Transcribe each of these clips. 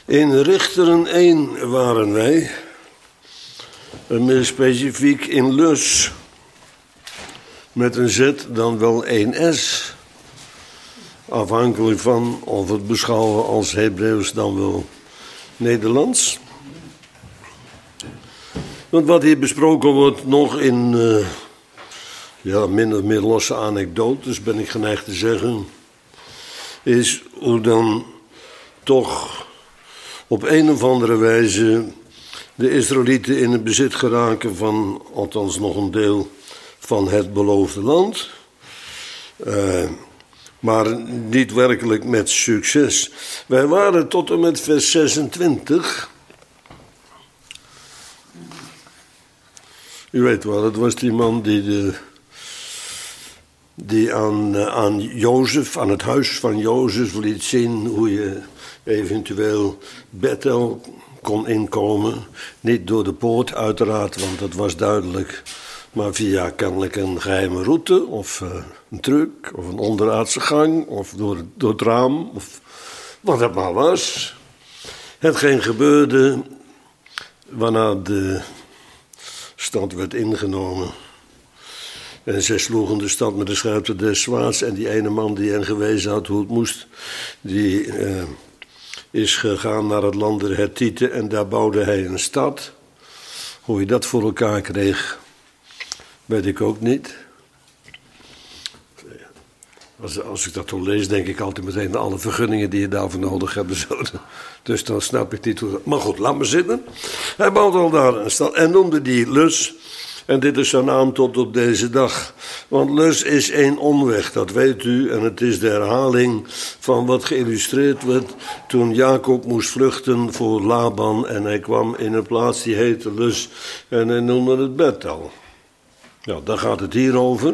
In Richteren 1 waren wij, en meer specifiek in Lus, met een Z dan wel 1S, afhankelijk van of het beschouwen als Hebreeuws dan wel Nederlands. Want wat hier besproken wordt nog in min of meer losse anekdotes, ben ik geneigd te zeggen, is hoe dan toch op een of andere wijze de Israëlieten in het bezit geraken van, althans nog een deel van het beloofde land. Maar niet werkelijk met succes. Wij waren tot en met vers 26. U weet wel, het was die man die aan Jozef, aan het huis van Jozef liet zien hoe je eventueel Bethel kon inkomen. Niet door de poort uiteraard, want dat was duidelijk. Maar via kennelijk een geheime route of een truc of een onderaardse gang of door het raam of wat het maar was. Hetgeen gebeurde waarna de stad werd ingenomen. En zij sloegen de stad met de scherpte des zwaards. En die ene man die hen gewezen had hoe het moest, die is gegaan naar het land der Hethieten en daar bouwde hij een stad. Hoe je dat voor elkaar kreeg, weet ik ook niet. Als ik dat zo lees, denk ik altijd meteen aan alle vergunningen die je daarvoor nodig hebt. Dus dan snap ik niet hoe dat... Maar goed, laat me zitten. Hij bouwde al daar een stad en noemde die Lus. En dit is zijn naam tot op deze dag. Want Lus is één omweg, dat weet u. En het is de herhaling van wat geïllustreerd werd toen Jacob moest vluchten voor Laban. En hij kwam in een plaats die heette Lus en hij noemde het Bethel. Ja, daar gaat het hier over.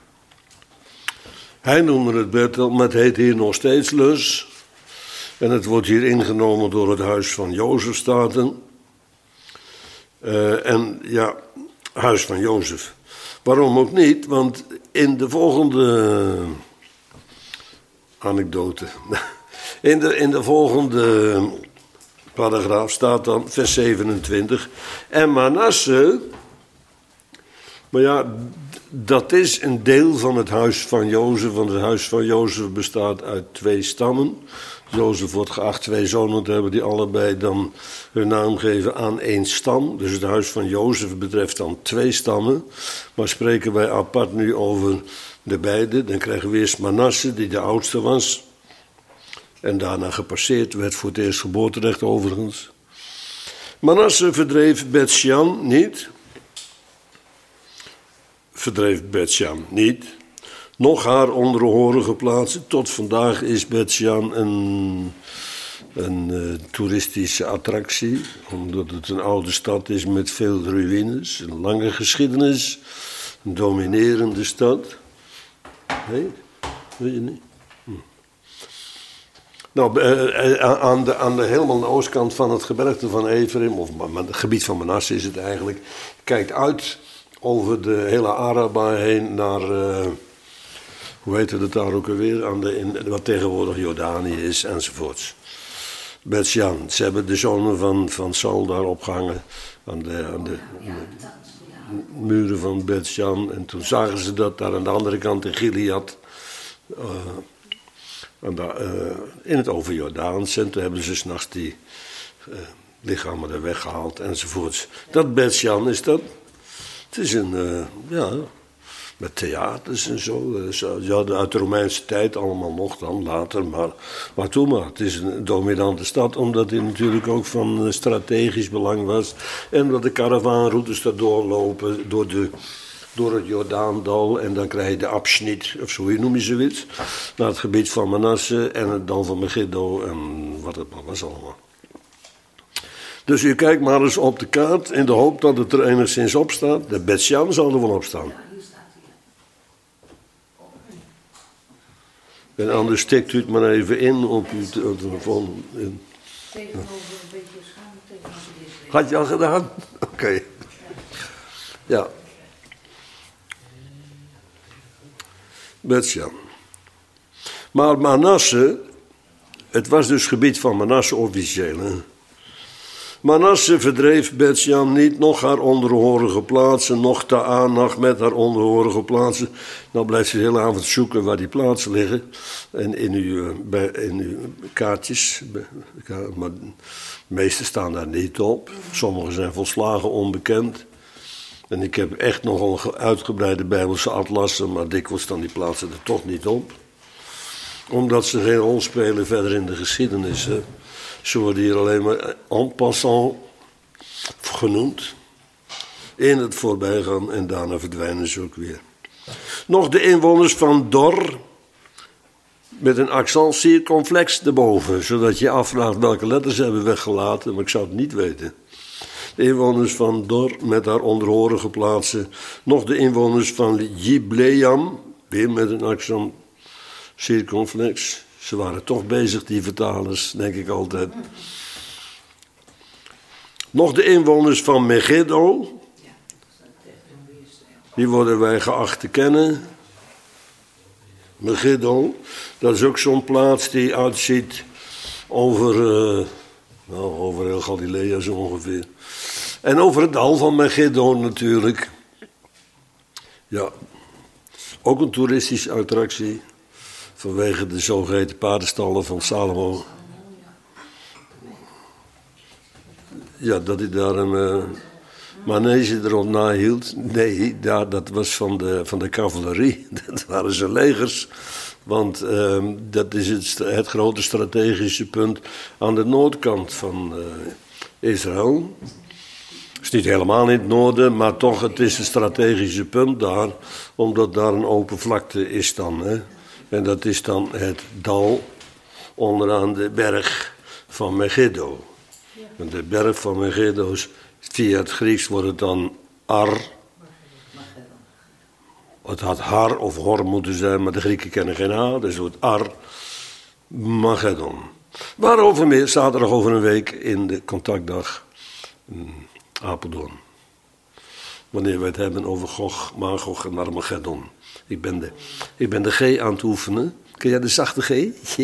Hij noemde het Bethel, maar het heet hier nog steeds Lus. En het wordt hier ingenomen door het huis van Jozef, staten. En ja, huis van Jozef. Waarom ook niet? Want in de volgende anekdote, in de volgende paragraaf staat dan vers 27. En Manasse, maar ja, dat is een deel van het huis van Jozef, want het huis van Jozef bestaat uit 2 stammen. Jozef wordt geacht 2 zonen te hebben die allebei dan hun naam geven aan 1 stam. Dus het huis van Jozef betreft dan 2 stammen. Maar spreken wij apart nu over de beide, dan krijgen we eerst Manasse, die de oudste was. En daarna gepasseerd werd voor het eerst geboorterecht overigens. Manasse verdreef Bet-Sjan niet. Nog haar onderhorige plaatsen. Tot vandaag is Bet-Sjan een toeristische attractie. Omdat het een oude stad is met veel ruïnes. Een lange geschiedenis. Een dominerende stad. Nee? Weet je niet? Nou, aan de helemaal de oostkant van het gebergte van Ephraim, of het gebied van Manasse is het eigenlijk, kijkt uit over de hele Araba heen naar, hoe heet het daar ook alweer, wat tegenwoordig Jordanië is enzovoorts. Bet-Sjan, ze hebben de zonen van Saul daar opgehangen aan de muren van Bet-Sjan. En toen zagen ze dat daar aan de andere kant in Gilead, in het overjordaans. En toen hebben ze 's nachts die lichamen er weggehaald enzovoorts. Dat Bet-Sjan is dat. Het is met theaters en zo. Ja, uit de Romeinse tijd allemaal nog dan, later. Maar toen maar. Het is een dominante stad, omdat die natuurlijk ook van strategisch belang was. En omdat de karavaanroutes daar doorlopen door het Jordaandal. En dan krijg je de Abschnit, of zo noem je zoiets. Naar het gebied van Manasse en het dal van Megiddo en wat het maar was allemaal. Dus u kijkt maar eens op de kaart in de hoop dat het er enigszins op staat. De Bet-Sjan zal er wel op staan. Ja, hier staat hij. En anders stikt u het maar even in op uw telefoon. Tegenover een beetje schaam tegenover dit. Had je al gedaan? Oké. Ja. Bet-Sjan. Maar Manasse het was dus gebied van Manasse officieel. Hè? Manasse verdreef Bet-Shan niet, nog haar onderhorige plaatsen, nog Ta'anach met haar onderhorige plaatsen. Dan blijft ze de hele avond zoeken waar die plaatsen liggen. En in uw kaartjes, maar de meeste staan daar niet op. Sommige zijn volslagen onbekend. En ik heb echt nogal uitgebreide Bijbelse atlassen, maar dikwijls staan die plaatsen er toch niet op. Omdat ze geen rol spelen verder in de geschiedenis. Hè. Ze worden hier alleen maar en passant genoemd. In het voorbijgaan en daarna verdwijnen ze ook weer. Nog de inwoners van Dor, met een accent circonflex erboven. Zodat je afvraagt welke letters hebben weggelaten, maar ik zou het niet weten. De inwoners van Dor met haar onderhorige plaatsen. Nog de inwoners van Jibleam, weer met een accent circonflex. Ze waren toch bezig, die vertalers, denk ik altijd. Nog de inwoners van Megiddo. Die worden wij geacht te kennen. Megiddo, dat is ook zo'n plaats die uitziet over heel Galilea zo ongeveer. En over het dal van Megiddo natuurlijk. Ja, ook een toeristische attractie. Vanwege de zogeheten paardenstallen van Salomo. Ja, dat hij daar een manege erop nahield. Nee, dat was van de cavalerie. Dat waren zijn legers. Want dat is het grote strategische punt aan de noordkant van Israël. Het is niet helemaal in het noorden, maar toch, het is een strategische punt daar. Omdat daar een open vlakte is dan, hè. En dat is dan het dal onderaan de berg van Megiddo. En de berg van Megiddo, via het Grieks wordt het dan Ar. Het had Har of Hor moeten zijn, maar de Grieken kennen geen A, dus het wordt Ar Magedon. Waarover meer, zaterdag over een week in de contactdag Apeldoorn. Wanneer we het hebben over Gog, Magog en Armageddon. Ik ben de G aan het oefenen. Ken jij de zachte G?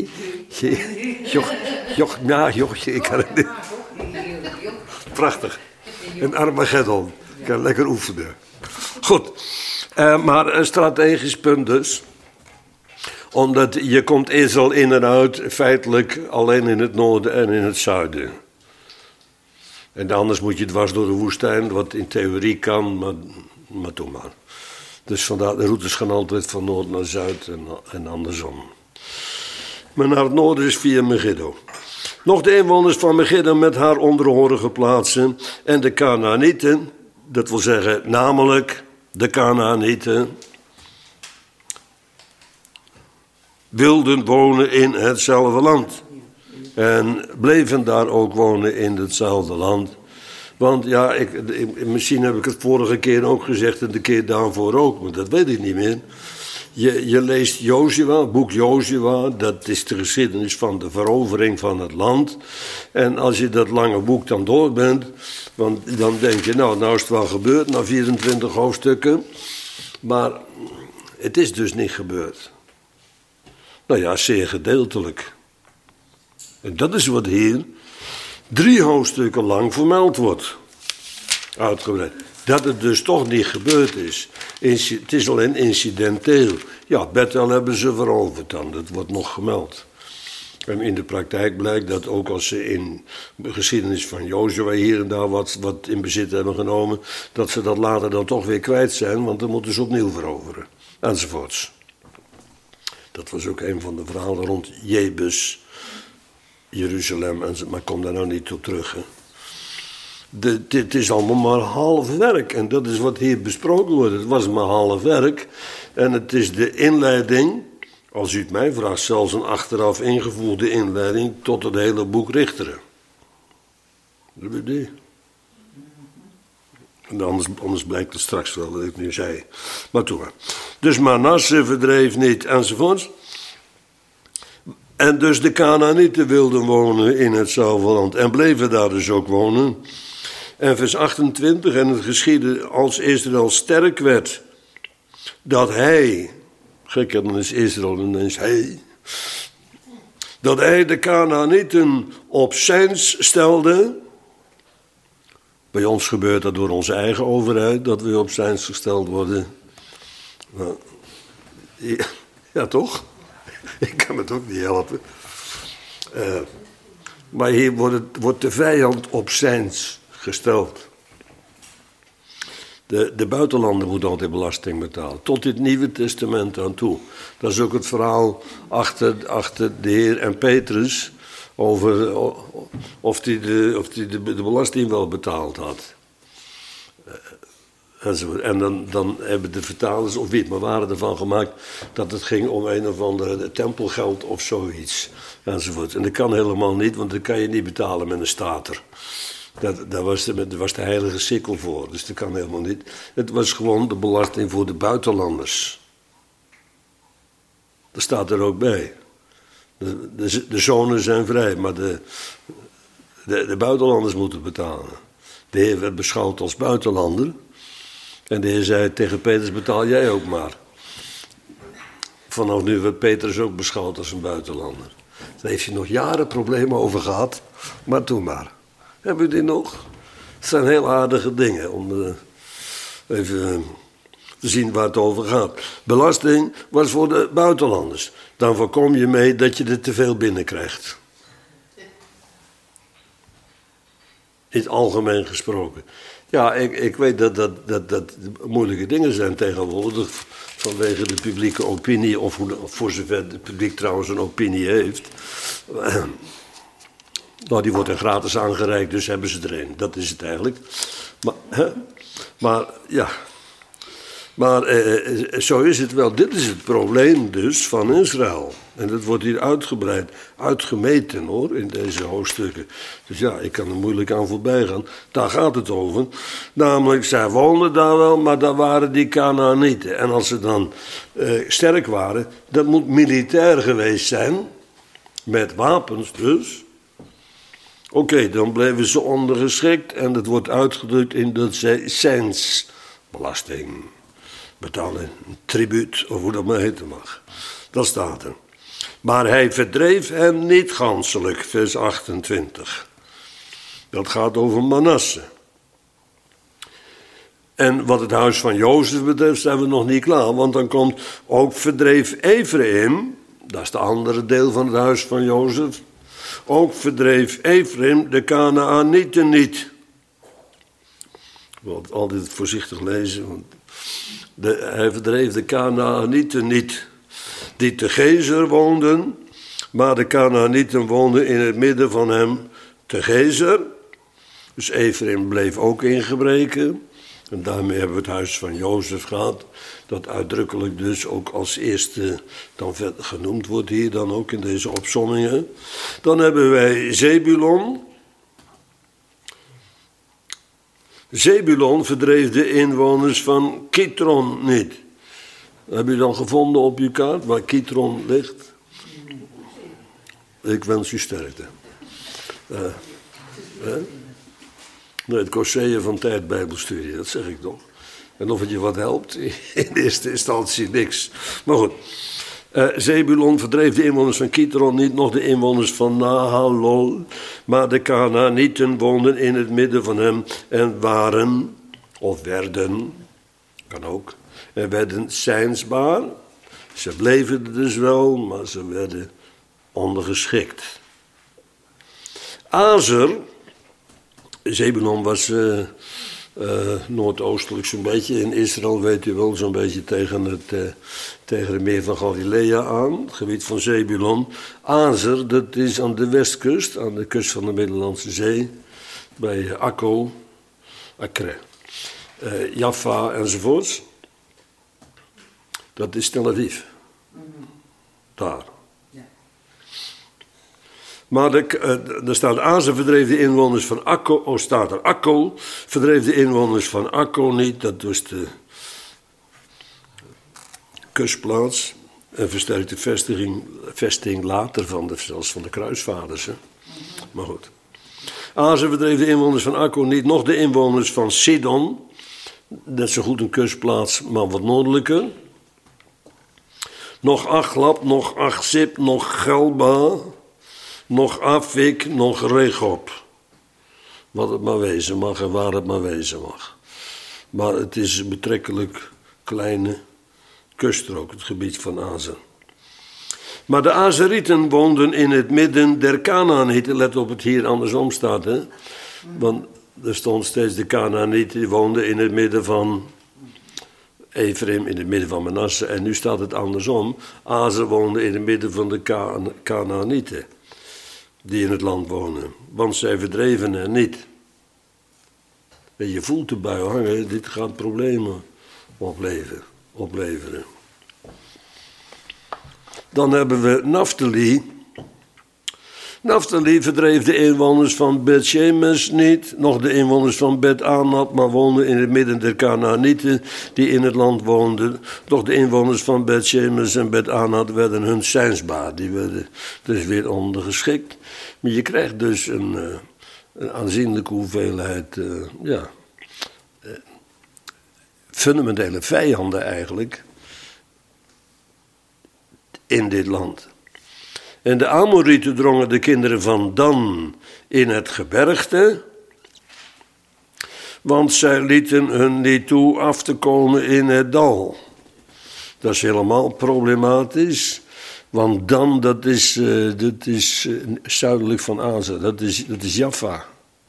Ik kan het niet. Prachtig. En Armageddon. Ik kan lekker oefenen. Goed. Maar een strategisch punt dus. Omdat je komt Israël in en uit feitelijk alleen in het noorden en in het zuiden. En anders moet je dwars door de woestijn, wat in theorie kan, maar doe maar. Dus vandaar, de routes gaan altijd van noord naar zuid en andersom. Maar naar het noorden is via Megiddo. Nog de inwoners van Megiddo met haar onderhorige plaatsen en de Kanaanieten, dat wil zeggen namelijk de Kanaanieten, wilden wonen in hetzelfde land. En bleven daar ook wonen in hetzelfde land. Want ja, misschien heb ik het vorige keer ook gezegd en de keer daarvoor ook, maar dat weet ik niet meer. Je leest Jozua, boek Jozua, dat is de geschiedenis van de verovering van het land. En als je dat lange boek dan door bent, want dan denk je, nou is het wel gebeurd, na 24 hoofdstukken. Maar het is dus niet gebeurd. Nou ja, zeer gedeeltelijk. En dat is wat hier 3 hoofdstukken lang vermeld wordt. Uitgebreid. Dat het dus toch niet gebeurd is. Het is alleen incidenteel. Ja, Bethel hebben ze veroverd dan. Dat wordt nog gemeld. En in de praktijk blijkt dat ook als ze in de geschiedenis van Jozua hier en daar wat in bezit hebben genomen, dat ze dat later dan toch weer kwijt zijn, want dan moeten ze opnieuw veroveren. Enzovoorts. Dat was ook een van de verhalen rond Jebus, Jeruzalem, maar ik kom daar nou niet op terug. Hè. Dit is allemaal maar half werk. En dat is wat hier besproken wordt. Het was maar half werk. En het is de inleiding, als u het mij vraagt, zelfs een achteraf ingevoerde inleiding tot het hele boek Richteren. Dat weet je. En anders blijkt het straks wel dat ik nu zei. Maar toen maar. Dus Manasse verdreef niet, enzovoorts. En dus de Kanaanieten wilden wonen in hetzelfde land en bleven daar dus ook wonen. En vers 28, en het geschiedde als Israël sterk werd, dat hij, gek dan is Israël ineens hij, dat hij de Kanaanieten op zijns stelde. Bij ons gebeurt dat door onze eigen overheid, dat we op zijns gesteld worden. Nou, ja, toch? Ik kan het ook niet helpen. Maar hier wordt de vijand op zijns gesteld. De buitenlander moet altijd belasting betalen. Tot dit Nieuwe Testament aan toe. Dat is ook het verhaal achter de Heer en Petrus. Over of hij de belasting wel betaald had. En dan hebben de vertalers, of wie het maar waren, ervan gemaakt dat het ging om een of andere tempelgeld of zoiets. Enzovoort. En dat kan helemaal niet, want dat kan je niet betalen met een stater. Daar was de heilige sikkel voor, dus dat kan helemaal niet. Het was gewoon de belasting voor de buitenlanders. Dat staat er ook bij. De zonen zijn vrij, maar de buitenlanders moeten betalen. De Heer werd beschouwd als buitenlander. En de Heer zei tegen Petrus, betaal jij ook maar. Vanaf nu werd Petrus ook beschouwd als een buitenlander. Daar heeft hij nog jaren problemen over gehad, maar toen maar. Hebben we die nog? Het zijn heel aardige dingen om even te zien waar het over gaat. Belasting was voor de buitenlanders. Dan voorkom je mee dat je er te veel binnenkrijgt. In het algemeen gesproken. Ja, ik weet dat moeilijke dingen zijn tegenwoordig vanwege de publieke opinie, of voor zover het publiek trouwens een opinie heeft. Nou, die wordt er gratis aangereikt, dus hebben ze er een. Dat is het eigenlijk. Maar ja. Maar zo is het wel. Dit is het probleem dus van Israël. En dat wordt hier uitgebreid, uitgemeten hoor, in deze hoofdstukken. Dus ja, ik kan er moeilijk aan voorbij gaan. Daar gaat het over. Namelijk, zij woonden daar wel, maar daar waren die Kanaanieten. En als ze dan sterk waren, dat moet militair geweest zijn. Met wapens dus. Oké, dan bleven ze ondergeschikt. En dat wordt uitgedrukt in dat zij zijnsbelasting betalen, een tribuut, of hoe dat maar heten mag. Dat staat er. Maar hij verdreef hen niet ganselijk, vers 28. Dat gaat over Manasse. En wat het huis van Jozef betreft zijn we nog niet klaar, want dan komt ook verdreef Ephraim, dat is de andere deel van het huis van Jozef, ook verdreef Ephraim de Kanaanieten niet. Ik wil altijd voorzichtig lezen, want hij verdreef de Kanaanieten niet, die te Gezer woonden, maar de Kanaanieten woonden in het midden van hem te Gezer. Dus Ephraim bleef ook in gebreken. En daarmee hebben we het huis van Jozef gehad, dat uitdrukkelijk dus ook als eerste dan genoemd wordt hier dan ook in deze opsommingen. Dan hebben wij Zebulon. Zebulon verdreef de inwoners van Kitron niet. Heb je dan gevonden op je kaart waar Kitron ligt? Ik wens u sterkte. Nee, het Corseille van tijd Bijbelstudie, dat zeg ik toch. En of het je wat helpt, in eerste instantie niks. Maar goed. Zebulon verdreef de inwoners van Kitron niet, nog de inwoners van Nahalol. Maar de Kanaanieten woonden in het midden van hem en waren, of werden, kan ook, en werden zijnsbaar. Ze bleven er dus wel, maar ze werden ondergeschikt. Azer, Zebulon was noordoostelijk zo'n beetje in Israël, weet u wel, zo'n beetje tegen het meer van Galilea aan, het gebied van Zebulon. Azer, dat is aan de westkust, aan de kust van de Middellandse Zee, bij Akko, Acre, Jaffa enzovoorts. Dat is Tel Aviv. Daar. Maar er staat Azer verdreef de inwoners van Akko, staat er Akko, verdreef de inwoners van Akko niet, dat was de kustplaats, en versterkte vesting later zelfs van de kruisvaders. Hè. Maar goed. Azer verdreef de inwoners van Akko niet, nog de inwoners van Sidon, net zo goed een kustplaats, maar wat noordelijker. Nog Achlab, nog Achzib, nog Galba. nog Afik, nog Regob. Wat het maar wezen mag en waar het maar wezen mag. Maar het is een betrekkelijk kleine kuststrook, het gebied van Azen. Maar de Azerieten woonden in het midden der Kanaanieten. Let op, het hier andersom staat, hè. Want er stond steeds de Kanaanieten, die woonden in het midden van Ephraim, in het midden van Manasse. En nu staat het andersom. Azen woonde in het midden van de Kanaanieten, die in het land wonen. Want zij verdreven hen niet. En je voelt erbij hangen, dit gaat problemen opleveren. Dan hebben we Naphtali. Naphtali verdreef de inwoners van Bet-Shemesh niet, nog de inwoners van Bet-Anat, maar woonden in het midden der Kanaanieten die in het land woonden. Doch de inwoners van Bet-Shemesh en Bet-Anat werden hun seinsbaar, die werden dus weer ondergeschikt. Maar je krijgt dus een aanzienlijke hoeveelheid fundamentele vijanden eigenlijk in dit land. En de Amorieten drongen de kinderen van Dan in het gebergte, want zij lieten hun niet toe af te komen in het dal. Dat is helemaal problematisch, want Dan, dat is zuidelijk van Azen, dat is Jaffa.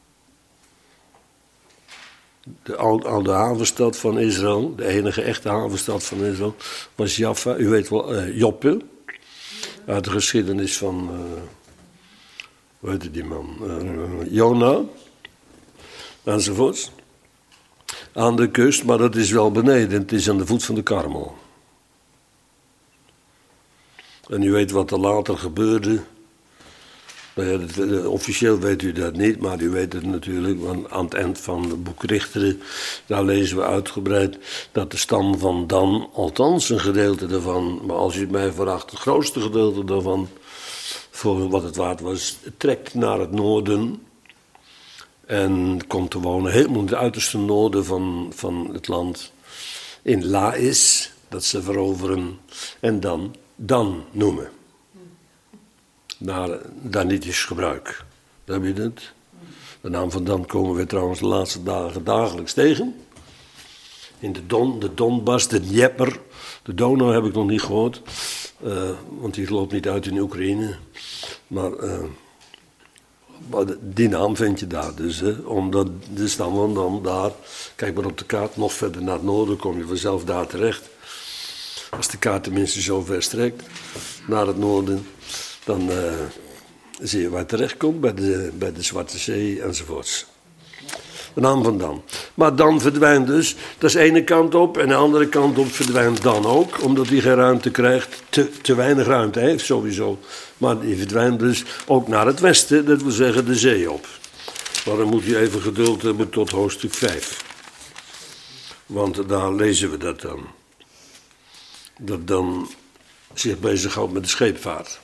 De oude havenstad van Israël, de enige echte havenstad van Israël, was Jaffa. U weet wel, Joppe. Uit de geschiedenis van, hoe heette die man? Jona, enzovoorts. Aan de kust, maar dat is wel beneden. Het is aan de voet van de Karmel. En u weet wat er later gebeurde. Nou ja, officieel weet u dat niet, maar u weet het natuurlijk. Want aan het eind van het boek Richteren, daar lezen we uitgebreid dat de stam van Dan, althans een gedeelte daarvan, maar als u het mij vraagt, het grootste gedeelte daarvan, voor wat het waard was, trekt naar het noorden en komt te wonen helemaal in het uiterste noorden van het land, in Lais, dat ze veroveren en Dan noemen. Naar Danitisch gebruik. Heb je het? De naam van Dan komen we trouwens de laatste dagen dagelijks tegen. In de Donbass, de Dnieper. De Donau heb ik nog niet gehoord. Want die loopt niet uit in Oekraïne. Maar die naam vind je daar dus. Omdat de stam van Dan daar. Kijk maar op de kaart. Nog verder naar het noorden kom je vanzelf daar terecht. Als de kaart tenminste zo ver strekt. Naar het noorden. Dan zie je waar het terecht komt, bij de Zwarte Zee enzovoorts. De naam van Dan. Maar Dan verdwijnt dus, dat is de ene kant op, en de andere kant op verdwijnt Dan ook, omdat hij geen ruimte krijgt, te weinig ruimte heeft sowieso. Maar die verdwijnt dus ook naar het westen, dat wil zeggen de zee op. Maar dan moet je even geduld hebben tot hoofdstuk 5. Want daar lezen we dat dan. Dat Dan zich bezighoudt met de scheepvaart.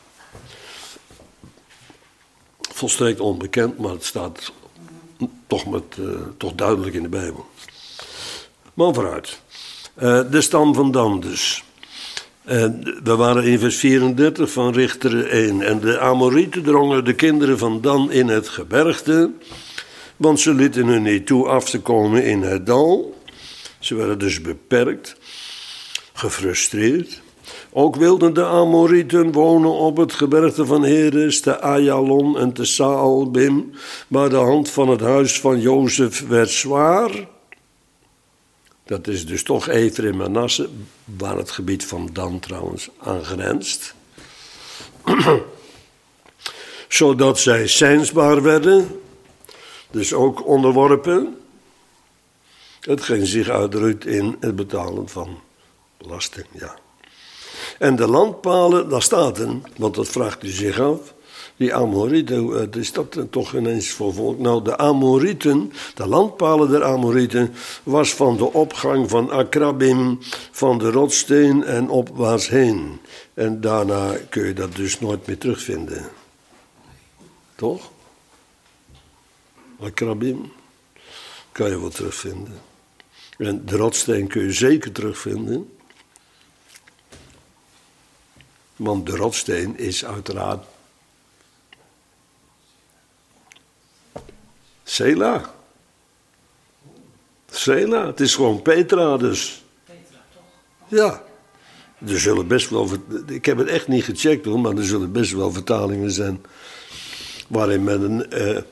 Volstrekt onbekend, maar het staat toch duidelijk in de Bijbel. Maar vooruit. De stam van Dan dus. We waren in vers 34 van Richteren 1. En de Amorieten drongen de kinderen van Dan in het gebergte, want ze lieten hun niet toe af te komen in het dal. Ze werden dus beperkt, gefrustreerd. Ook wilden de Amorieten wonen op het gebergte van Heres, te Ayalon en te Saalbim, maar de hand van het huis van Jozef werd zwaar. Dat is dus toch Ephraim en Manasse, waar het gebied van Dan trouwens aan grenst. Zodat zij seinsbaar werden, dus ook onderworpen, hetgeen zich uitdrukt in het betalen van belasting, ja. En de landpalen, daar staat een, want dat vraagt u zich af. Die Amorieten, wat is dat toch ineens voor volk? Nou, de Amorieten, de landpalen der Amorieten, was van de opgang van Akrabim, van de rotssteen en opwaarts heen. En daarna kun je dat dus nooit meer terugvinden. Toch? Akrabim kan je wel terugvinden. En de rotssteen kun je zeker terugvinden. Want de rotssteen is uiteraard Sela. Sela, het is gewoon Petra dus. Petra, toch? Ja. Er zullen best wel, ik heb het echt niet gecheckt hoor, maar er zullen best wel vertalingen zijn waarin men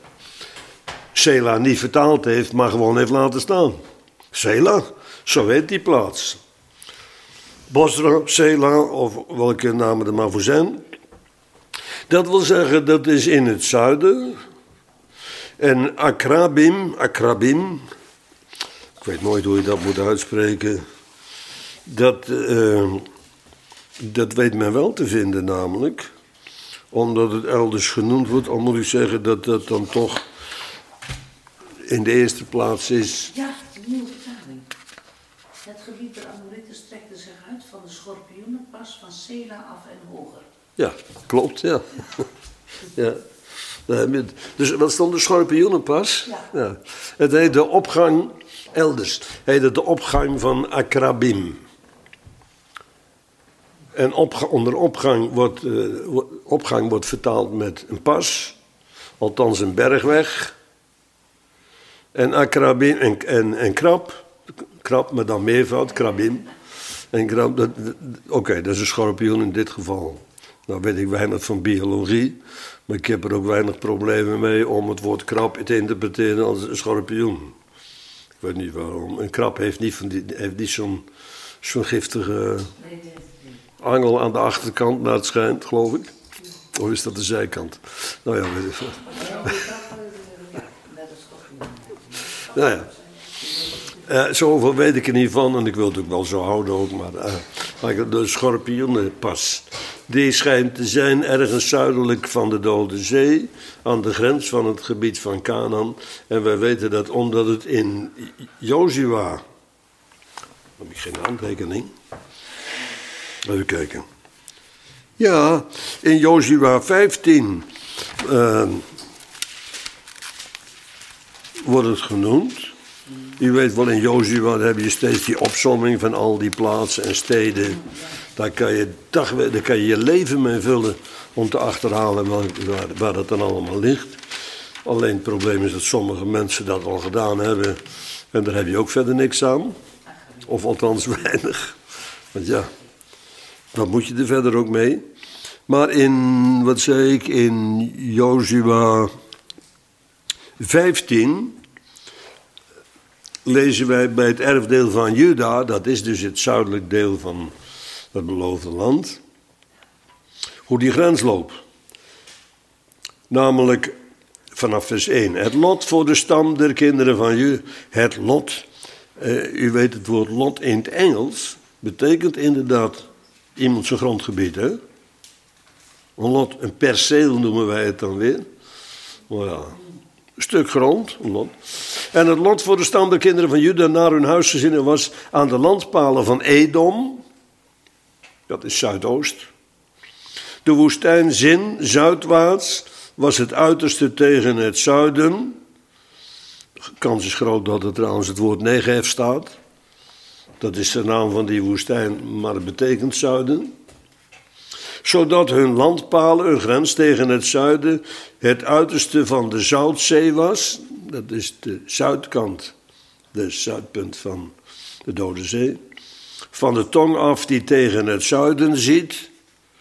Sela niet vertaald heeft, maar gewoon heeft laten staan. Sela, zo heet die plaats. Bosra, Sela, of welke namen er maar voor zijn. Dat wil zeggen, dat is in het zuiden. En Akrabim, ik weet nooit hoe je dat moet uitspreken. Dat weet men wel te vinden namelijk. Omdat het elders genoemd wordt, al moet ik zeggen dat dat dan toch in de eerste plaats is. Ja, de nieuwe vertaling. Het gebied der Amorieten strekte zich uit van de schorpioenenpas van Sela af en hoger. Ja, klopt, ja. Ja. Dus wat stond de schorpioenenpas? Ja. Het heet de opgang, elders, heet het de opgang van Akrabim. En onder opgang wordt vertaald met een pas, althans een bergweg. En Akrabim en krab, maar dan meervoud, krabim. En krab, oké, dat is een schorpioen in dit geval. Nou weet ik weinig van biologie, maar ik heb er ook weinig problemen mee om het woord krab te interpreteren als een schorpioen. Ik weet niet waarom. Een krab heeft niet zo'n giftige angel aan de achterkant, maar het schijnt, geloof ik. Of is dat de zijkant? Nou ja, weet ik veel. Nou ja. Zoveel weet ik er niet van en ik wil het ook wel zo houden ook, maar de schorpioenenpas, die schijnt te zijn ergens zuidelijk van de Dode Zee, aan de grens van het gebied van Canaan. En wij weten dat omdat het in Jozua, dan heb ik geen aantekening, even kijken. Ja, in Jozua 15 wordt het genoemd. U weet wel, in Jozua heb je steeds die opsomming van al die plaatsen en steden. Daar kan je je leven mee vullen om te achterhalen waar dat dan allemaal ligt. Alleen het probleem is dat sommige mensen dat al gedaan hebben. En daar heb je ook verder niks aan. Of althans weinig. Want ja, dan moet je er verder ook mee. Maar in Jozua 15... lezen wij bij het erfdeel van Juda, dat is dus het zuidelijk deel van het beloofde land, hoe die grens loopt. Namelijk vanaf vers 1. Het lot voor de stam der kinderen van Juda. Het lot, u weet het woord lot in het Engels, betekent inderdaad iemand zijn grondgebied. Hè? Een lot, een perceel noemen wij het dan weer. Maar ja, een stuk grond, een lot. En het lot voor de stam der kinderen van Juda naar hun huisgezinnen was aan de landpalen van Edom. Dat is zuidoost. De woestijn Zin, zuidwaarts, was het uiterste tegen het zuiden. De kans is groot dat er trouwens het woord Negev staat. Dat is de naam van die woestijn, maar het betekent zuiden. Zodat hun landpalen, hun grens tegen het zuiden, het uiterste van de Zoutzee was. Dat is de zuidkant, de zuidpunt van de Dode Zee. Van de tong af die tegen het zuiden ziet.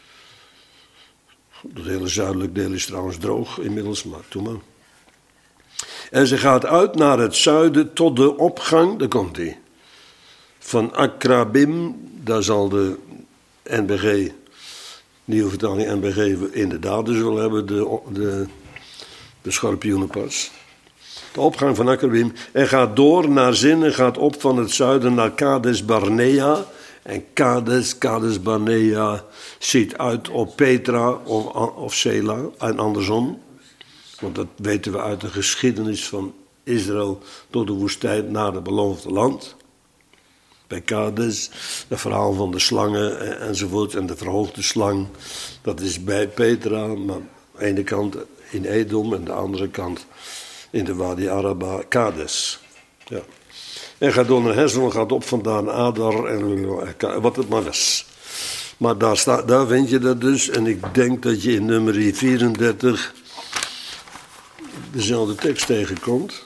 Het hele zuidelijk deel is trouwens droog inmiddels, maar doe maar. En ze gaat uit naar het zuiden tot de opgang, daar komt hij. Van Akrabim, daar zal de NBG, nieuwe vertaling NBG, inderdaad dus wel hebben, de schorpioenenpas. De opgang van Akrabim. En gaat door naar Zin en gaat op van het zuiden naar Kades Barnea. En Kades Barnea ziet uit op Petra of Sela en andersom. Want dat weten we uit de geschiedenis van Israël door de woestijn naar het beloofde land. Bij Kades, het verhaal van de slangen enzovoort en de verhoogde slang. Dat is bij Petra, maar aan de ene kant in Edom en de andere kant in de Wadi Araba, Kades. Ja. En gaat door naar Hezron, gaat op vandaan Adar en wat het maar is. Maar daar vind je dat dus. En ik denk dat je in nummer 34 dezelfde tekst tegenkomt.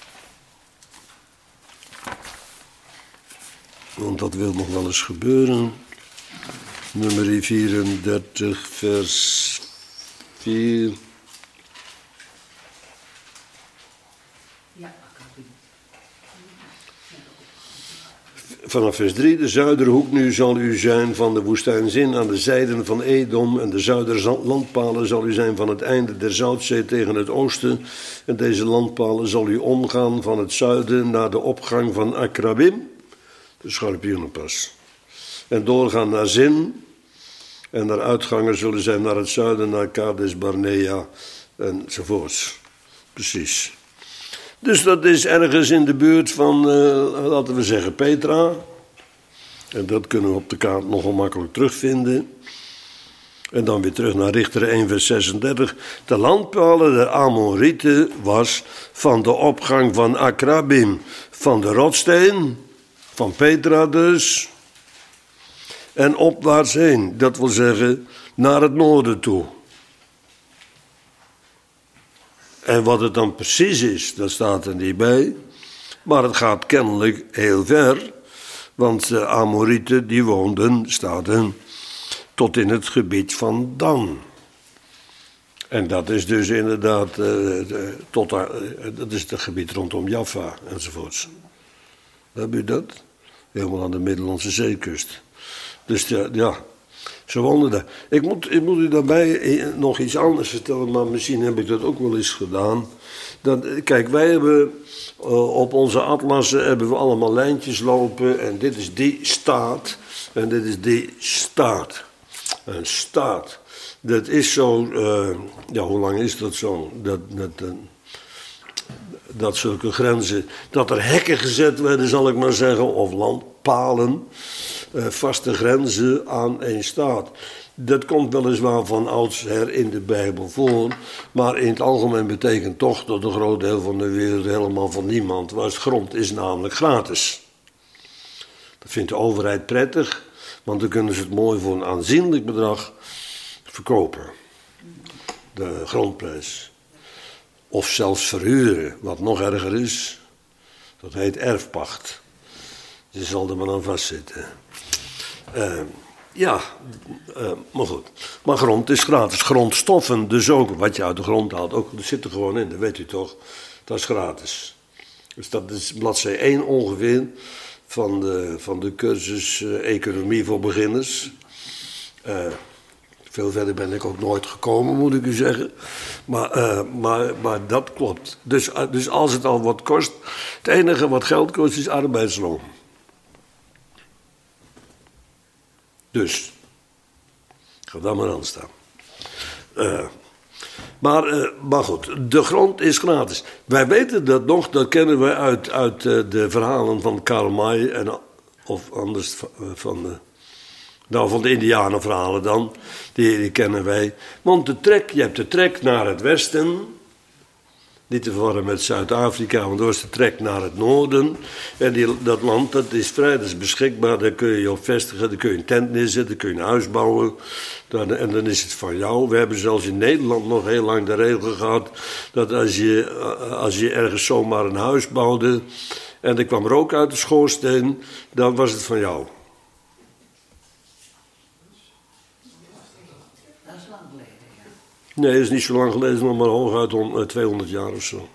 Want dat wil nog wel eens gebeuren. Nummer 34, vers 4. Vanaf vers 3, de zuiderhoek nu zal u zijn van de woestijn Zin aan de zijden van Edom. En de zuiderlandpalen zal u zijn van het einde der Zoutzee tegen het oosten. En deze landpalen zal u omgaan van het zuiden naar de opgang van Akrabim, de Schorpioenenpas. En doorgaan naar Zin. En naar uitgangen zullen zijn naar het zuiden, naar Kades Barnea enzovoorts. Precies. Dus dat is ergens in de buurt van, laten we zeggen, Petra. En dat kunnen we op de kaart nogal makkelijk terugvinden. En dan weer terug naar Richteren 1 vers 36. De landpalen der Amorieten was van de opgang van Akrabim, van de rotsteen, van Petra dus, en opwaarts heen. Dat wil zeggen, naar het noorden toe. En wat het dan precies is, dat staat er niet bij. Maar het gaat kennelijk heel ver. Want de Amorieten die woonden, staat er, tot in het gebied van Dan. En dat is dus inderdaad, dat is het gebied rondom Jaffa enzovoorts. Heb u dat? Helemaal aan de Middellandse Zeekust. Dus ja, ze woonden daar. Ik moet u daarbij nog iets anders vertellen, maar misschien heb ik dat ook wel eens gedaan. Kijk, wij hebben op onze atlassen hebben we allemaal lijntjes lopen en dit is die staat en dit is die staat. Een staat, dat is zo, hoe lang is dat zo? Dat zulke grenzen, dat er hekken gezet werden, zal ik maar zeggen, of landpalen, vaste grenzen aan één staat. Dat komt weliswaar van oudsher in de Bijbel voor, maar in het algemeen betekent toch dat een groot deel van de wereld helemaal van niemand was. Grond is namelijk gratis. Dat vindt de overheid prettig, want dan kunnen ze het mooi voor een aanzienlijk bedrag verkopen. De grondprijs. Of zelfs verhuren, wat nog erger is. Dat heet erfpacht. Je zal er maar aan vastzitten. Maar goed. Maar grond is gratis. Grondstoffen dus ook. Wat je uit de grond haalt, ook, dat zit er gewoon in. Dat weet u toch. Dat is gratis. Dus dat is bladzij 1 ongeveer van de cursus Economie voor Beginners. Veel verder ben ik ook nooit gekomen, moet ik u zeggen. Maar dat klopt. Dus als het al wat kost, het enige wat geld kost is arbeidsloon. Dus, ga daar maar aan staan. Maar goed, de grond is gratis. Wij weten dat nog, dat kennen wij uit de verhalen van Karl May, of anders van de Indianenverhalen dan. Die kennen wij. Want je hebt de trek naar het westen. Niet te verwarren met Zuid-Afrika, want door is de trek naar het noorden. En dat land, dat is vrij, dat is beschikbaar. Daar kun je je op vestigen, daar kun je een tent neerzetten, daar kun je een huis bouwen. En dan is het van jou. We hebben zelfs in Nederland nog heel lang de regel gehad dat als je ergens zomaar een huis bouwde en er kwam rook uit de schoorsteen, dan was het van jou. Nee, dat is niet zo lang geleden, nog maar hooguit 200 jaar of zo.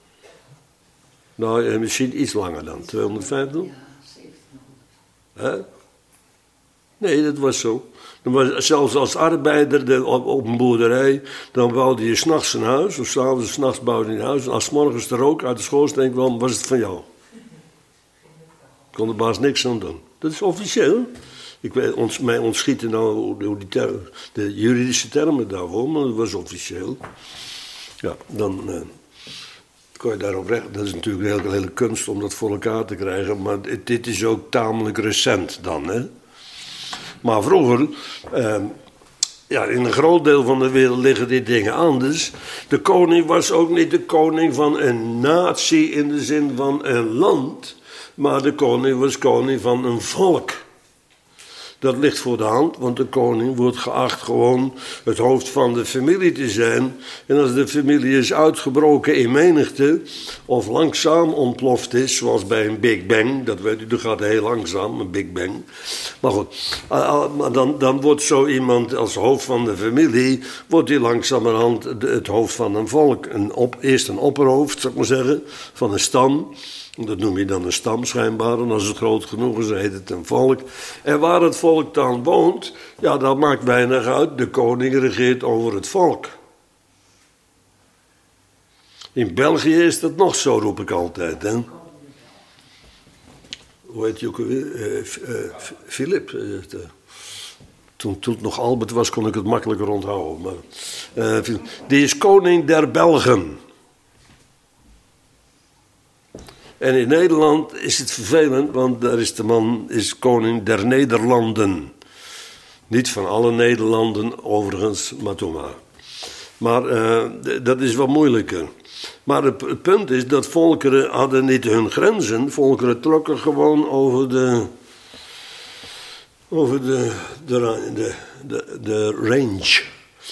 Nou, misschien iets langer dan, 250? Ja, 1700. Hè? Nee, dat was zo. Zelfs als arbeider op een boerderij, dan bouwde je 's nachts een huis, of 's avonds 's nachts bouwde je een huis. En als 's morgens de rook uit de schoorsteen kwam, was het van jou. Kon de baas niks aan doen. Dat is officieel. Mij ontschieten nou de juridische termen daarvoor, maar dat was officieel. Ja, dan kon je daarop recht. Dat is natuurlijk een hele kunst om dat voor elkaar te krijgen, maar dit is ook tamelijk recent dan, hè. Maar vroeger, in een groot deel van de wereld liggen die dingen anders. De koning was ook niet de koning van een natie in de zin van een land, maar de koning was koning van een volk. Dat ligt voor de hand, want de koning wordt geacht gewoon het hoofd van de familie te zijn. En als de familie is uitgebroken in menigte, of langzaam ontploft is, zoals bij een Big Bang, dat weet u, dat gaat heel langzaam, een Big Bang. Maar goed, dan wordt zo iemand als hoofd van de familie, wordt hij langzamerhand het hoofd van een volk. Eerst een opperhoofd, zou ik maar zeggen, van een stam. Dat noem je dan een stam schijnbaar. En als het groot genoeg is, dan heet het een volk. En waar het volk dan woont, ja, dat maakt weinig uit. De koning regeert over het volk. In België is dat nog zo, roep ik altijd. Hè? Hoe heet je ook alweer? Philip. Toen het nog Albert was, kon ik het makkelijker onthouden. Maar, die is koning der Belgen. En in Nederland is het vervelend, want daar is de man koning der Nederlanden. Niet van alle Nederlanden, overigens, maar toch maar. Maar dat is wat moeilijker. Maar het punt is dat volkeren hadden niet hun grenzen. Volkeren trokken gewoon over de range.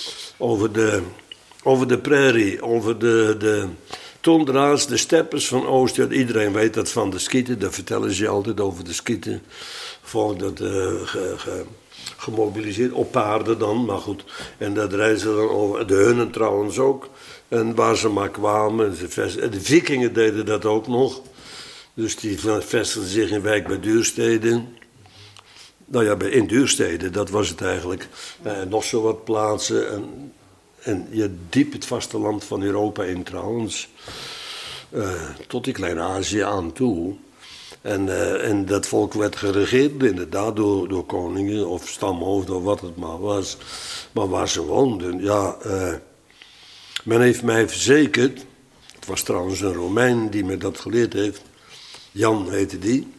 Over de prairie, over de tondra's, de steppes van Oost. Iedereen weet dat van de Skieten, dat vertellen ze altijd over de Skieten. Volk dat gemobiliseerd, op paarden dan, maar goed. En dat reizen dan over, de Hunnen trouwens ook. En waar ze maar kwamen. De Vikingen deden dat ook nog. Dus die vestigden zich in Wijk bij Duurstede. Nou ja, in Duurstede, dat was het eigenlijk. Nog zo wat plaatsen. En je diep het vasteland van Europa in trouwens. Tot die Klein-Azië aan toe. En dat volk werd geregeerd inderdaad door koningen of stamhoofden of wat het maar was. Maar waar ze woonden, ja... men heeft mij verzekerd... Het was trouwens een Romein die me dat geleerd heeft. Jan heette die.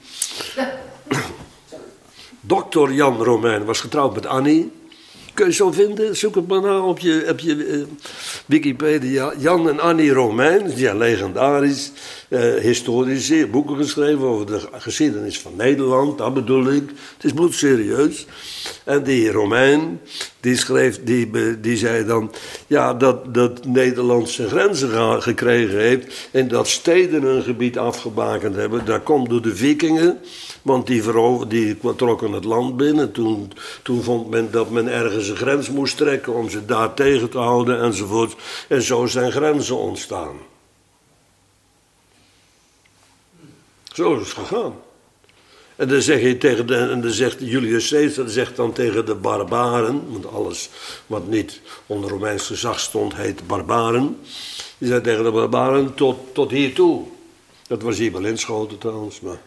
Dokter Jan Romein was getrouwd met Annie. Kun je zo vinden? Zoek het maar na op je Wikipedia. Jan en Annie Romein, ja, legendarisch, historisch, boeken geschreven over de geschiedenis van Nederland, dat bedoel ik. Het is bloedserieus. En die Romein, die zei dan, ja, dat Nederland zijn grenzen gekregen heeft en dat steden een gebied afgebakend hebben. Dat komt door de Vikingen. Want die trokken het land binnen. Toen vond men dat men ergens een grens moest trekken om ze daar tegen te houden enzovoort. En zo zijn grenzen ontstaan. Zo is het gegaan. En dan zeg je dan zegt Julius Caesar zegt dan tegen de barbaren, want alles wat niet onder Romeins gezag stond heet barbaren. Die zei tegen de barbaren tot hiertoe. Dat was hier bij Linschoten trouwens, maar...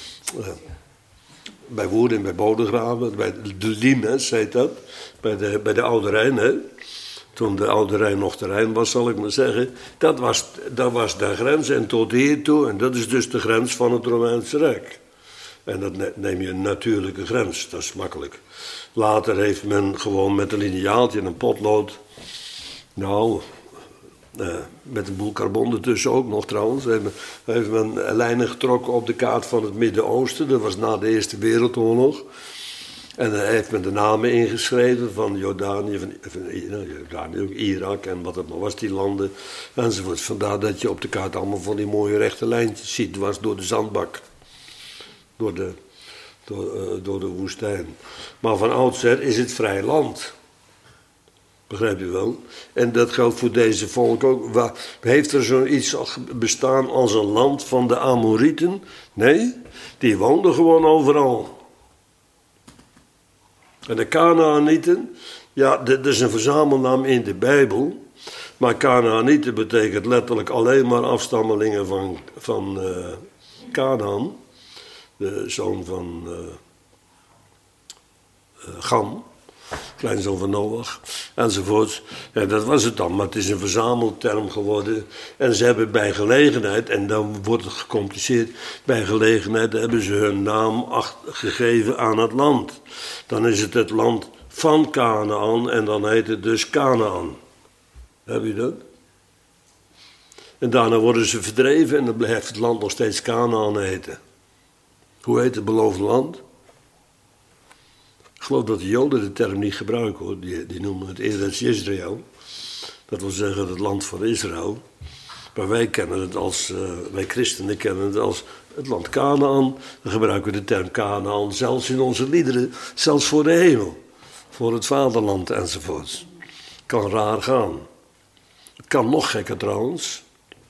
bij Woerden en bij Bodegraven, bij de Limes heet dat, bij de Oude Rijn, hè. Toen de Oude Rijn nog de Rijn was, zal ik maar zeggen. Dat was de grens en tot hiertoe, en dat is dus de grens van het Romeinse Rijk. En dat neem je een natuurlijke grens, dat is makkelijk. Later heeft men gewoon met een lineaaltje en een potlood, met een boel carbon ertussen ook nog trouwens. Heeft men lijnen getrokken op de kaart van het Midden-Oosten. Dat was na de Eerste Wereldoorlog. En daar heeft men de namen ingeschreven van Jordanië, van Irak en wat het maar was, die landen enzovoort. Vandaar dat je op de kaart allemaal van die mooie rechte lijntjes ziet, dwars door de zandbak. Door de woestijn. Maar van oudsher is het vrij land. Begrijpt u wel? En dat geldt voor deze volk ook. Heeft er zoiets bestaan als een land van de Amorieten? Nee, die woonden gewoon overal. En de Kanaanieten, ja, dat is een verzamelnaam in de Bijbel. Maar Kanaanieten betekent letterlijk alleen maar afstammelingen van Kanaan. De zoon van Gam. Kleinzoon van Noach, enzovoort. Ja, dat was het dan, maar het is een verzamelterm geworden. En ze hebben bij gelegenheid, en dan wordt het gecompliceerd, bij gelegenheid hebben ze hun naam gegeven aan het land. Dan is het land van Kanaan en dan heet het dus Kanaan. Heb je dat? En daarna worden ze verdreven en dan blijft het land nog steeds Kanaan heten. Hoe heet het beloofde land? Ik geloof dat de Joden de term niet gebruiken, hoor. Die noemen het Eretz Israël. Dat wil zeggen het land van Israël. Maar wij kennen het wij christenen kennen het als het land Kanaan. Dan gebruiken we de term Kanaan zelfs in onze liederen, zelfs voor de hemel. Voor het vaderland enzovoorts. Kan raar gaan. Het kan nog gekker trouwens.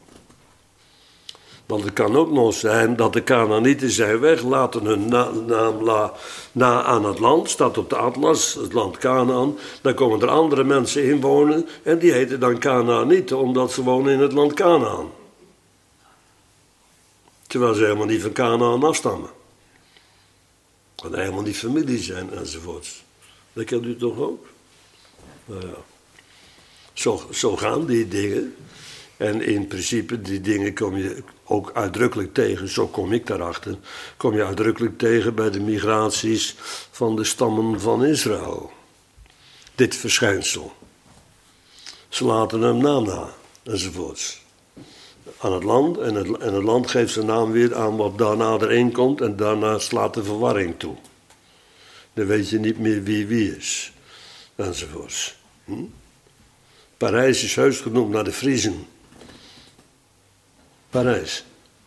Want het kan ook nog zijn dat de Kanaanieten zijn weg, laten hun naam na aan het land, staat op de atlas, het land Kanaan. Dan komen er andere mensen in wonen en die heten dan Kanaanieten, omdat ze wonen in het land Kanaan. Terwijl ze helemaal niet van Kanaan afstammen. En helemaal niet familie zijn enzovoorts. Dat kent u toch ook? Nou ja. Zo gaan die dingen. En in principe, die dingen kom je ook uitdrukkelijk tegen, zo kom ik daarachter, kom je uitdrukkelijk tegen bij de migraties van de stammen van Israël. Dit verschijnsel. Ze laten hem naam na, enzovoorts. Aan het land, en het land geeft zijn naam weer aan wat daarna erin komt, en daarna slaat de verwarring toe. Dan weet je niet meer wie is, enzovoorts. Parijs is heus genoemd naar de Friezen. Parijs.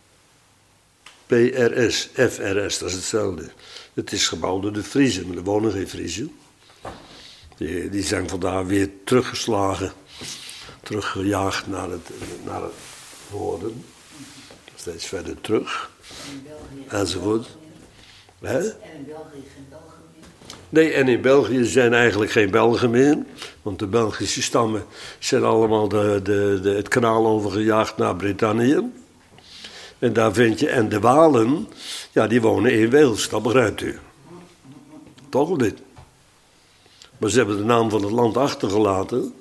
PRS, FRS, dat is hetzelfde. Het is gebouwd door de Friezen, maar er wonen geen Friezen. Die zijn vandaar weer teruggeslagen, teruggejaagd naar het noorden. Steeds verder terug. Enzovoort. En in België geen Belgen meer? Nee, en in België zijn eigenlijk geen Belgen meer. Want de Belgische stammen zijn allemaal het kanaal overgejaagd naar Brittannië. En daar vind je, en de Walen, ja, die wonen in Wales, dat begrijpt u. Toch of niet? Maar ze hebben de naam van het land achtergelaten.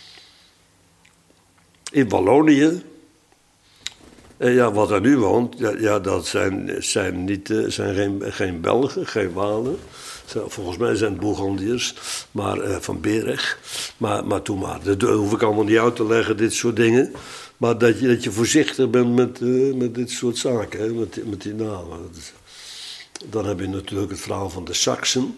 In Wallonië. En ja, wat er nu woont, ja, dat zijn geen Belgen, geen Walen. Volgens mij zijn het Bourgondiërs, maar van Bereg. Maar toen maar, dat hoef ik allemaal niet uit te leggen, dit soort dingen. Maar dat je voorzichtig bent met dit soort zaken, hè, met die namen. Dan heb je natuurlijk het verhaal van de Saksen.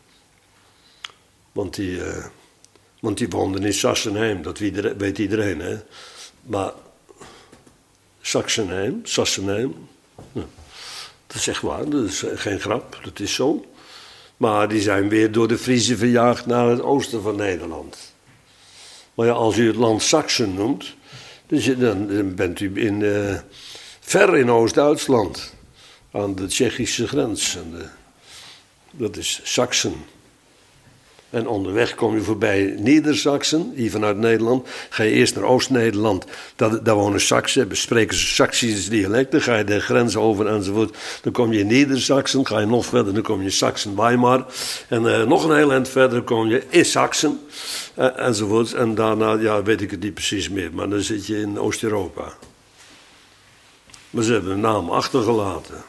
Want die woonden in Sassenheim, dat weet iedereen, hè. Maar Sassenheim, ja, dat is echt waar, dat is geen grap, dat is zo. Maar die zijn weer door de Friezen verjaagd naar het oosten van Nederland. Maar ja, als u het land Saksen noemt, dan bent u ver in Oost-Duitsland. Aan de Tsjechische grens. Dat is Saksen. En onderweg kom je voorbij Nieder-Saksen, hier vanuit Nederland. Ga je eerst naar Oost-Nederland, daar wonen Saksen, bespreken ze Saksische dialecten. Ga je de grens over enzovoort, dan kom je in Nieder-Saksen. Ga je nog verder, dan kom je in Saksen-Weimar. En nog een heel eind verder kom je in Saksen, enzovoort. En daarna, ja, weet ik het niet precies meer, maar dan zit je in Oost-Europa. Maar ze hebben een naam achtergelaten.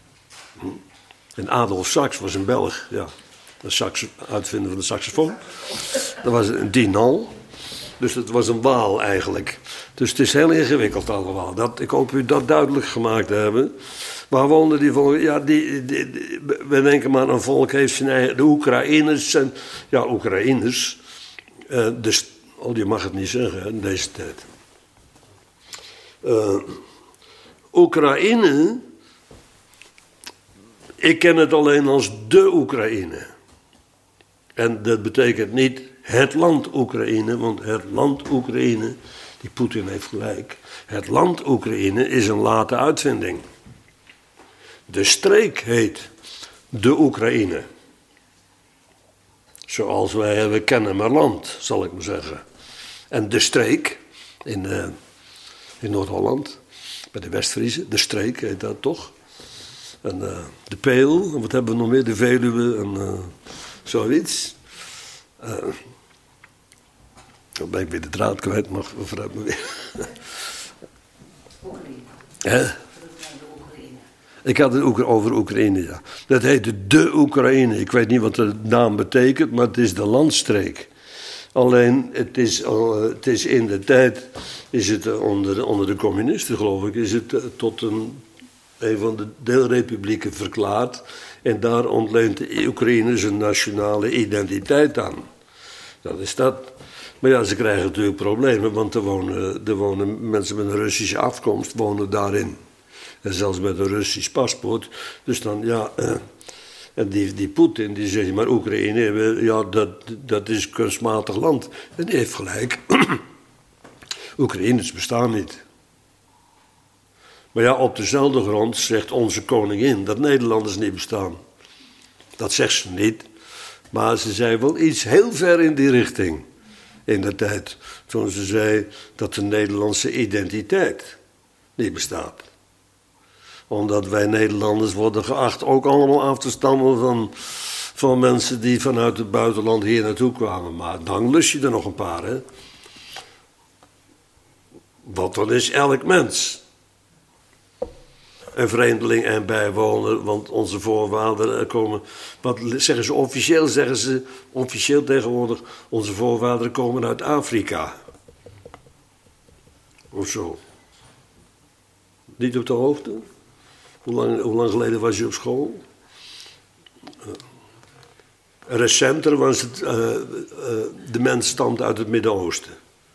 En Adolf Sax was een Belg, ja. De uitvinder van de saxofoon. Dat was een Dinant. Dus het was een Waal eigenlijk. Dus het is heel ingewikkeld allemaal. Ik hoop u dat duidelijk gemaakt te hebben. Waar woonden die volk? Ja, we denken maar een volk heeft zijn eigen... De Oekraïners zijn... Ja, Oekraïners. Je mag het niet zeggen in deze tijd. Oekraïne... Ik ken het alleen als de Oekraïne. En dat betekent niet het land Oekraïne, want het land Oekraïne, die Poetin heeft gelijk. Het land Oekraïne is een late uitvinding. De streek heet de Oekraïne. Zoals we kennen maar land, zal ik maar zeggen. En de streek, in Noord-Holland, bij de Westfriezen, de streek heet dat toch. En de Peel, en wat hebben we nog meer? De Veluwe en zoiets. Dan ben ik weer de draad kwijt, maar vooruit me weer. Oekraïne. Ik had het over Oekraïne, ja. Dat heet de Oekraïne. Ik weet niet wat de naam betekent, maar het is de landstreek. Alleen, het is in de tijd, is het onder de communisten geloof ik, is het tot een een van de deelrepublieken verklaard. En daar ontleent de Oekraïne zijn nationale identiteit aan. Dat is dat. Maar ja, ze krijgen natuurlijk problemen, want er wonen mensen met een Russische afkomst wonen daarin. En zelfs met een Russisch paspoort. Dus dan, ja... En die Poetin, die zegt, maar Oekraïne, ja, dat is een kunstmatig land. En die heeft gelijk. Oekraïners bestaan niet. Maar ja, op dezelfde grond zegt onze koningin dat Nederlanders niet bestaan. Dat zegt ze niet. Maar ze zei wel iets heel ver in die richting. In de tijd. Toen ze zei dat de Nederlandse identiteit niet bestaat. Omdat wij Nederlanders worden geacht ook allemaal af te stammen van mensen die vanuit het buitenland hier naartoe kwamen. Maar dan lust je er nog een paar, hè. Want dan is elk mens een vreemdeling en bijwoner, want onze voorvaderen komen... Wat zeggen ze officieel? Zeggen ze officieel tegenwoordig, onze voorvaderen komen uit Afrika. Of zo. Niet op de hoogte? Hoe lang geleden was je op school? Recenter was het... de mens stamt uit het Midden-Oosten.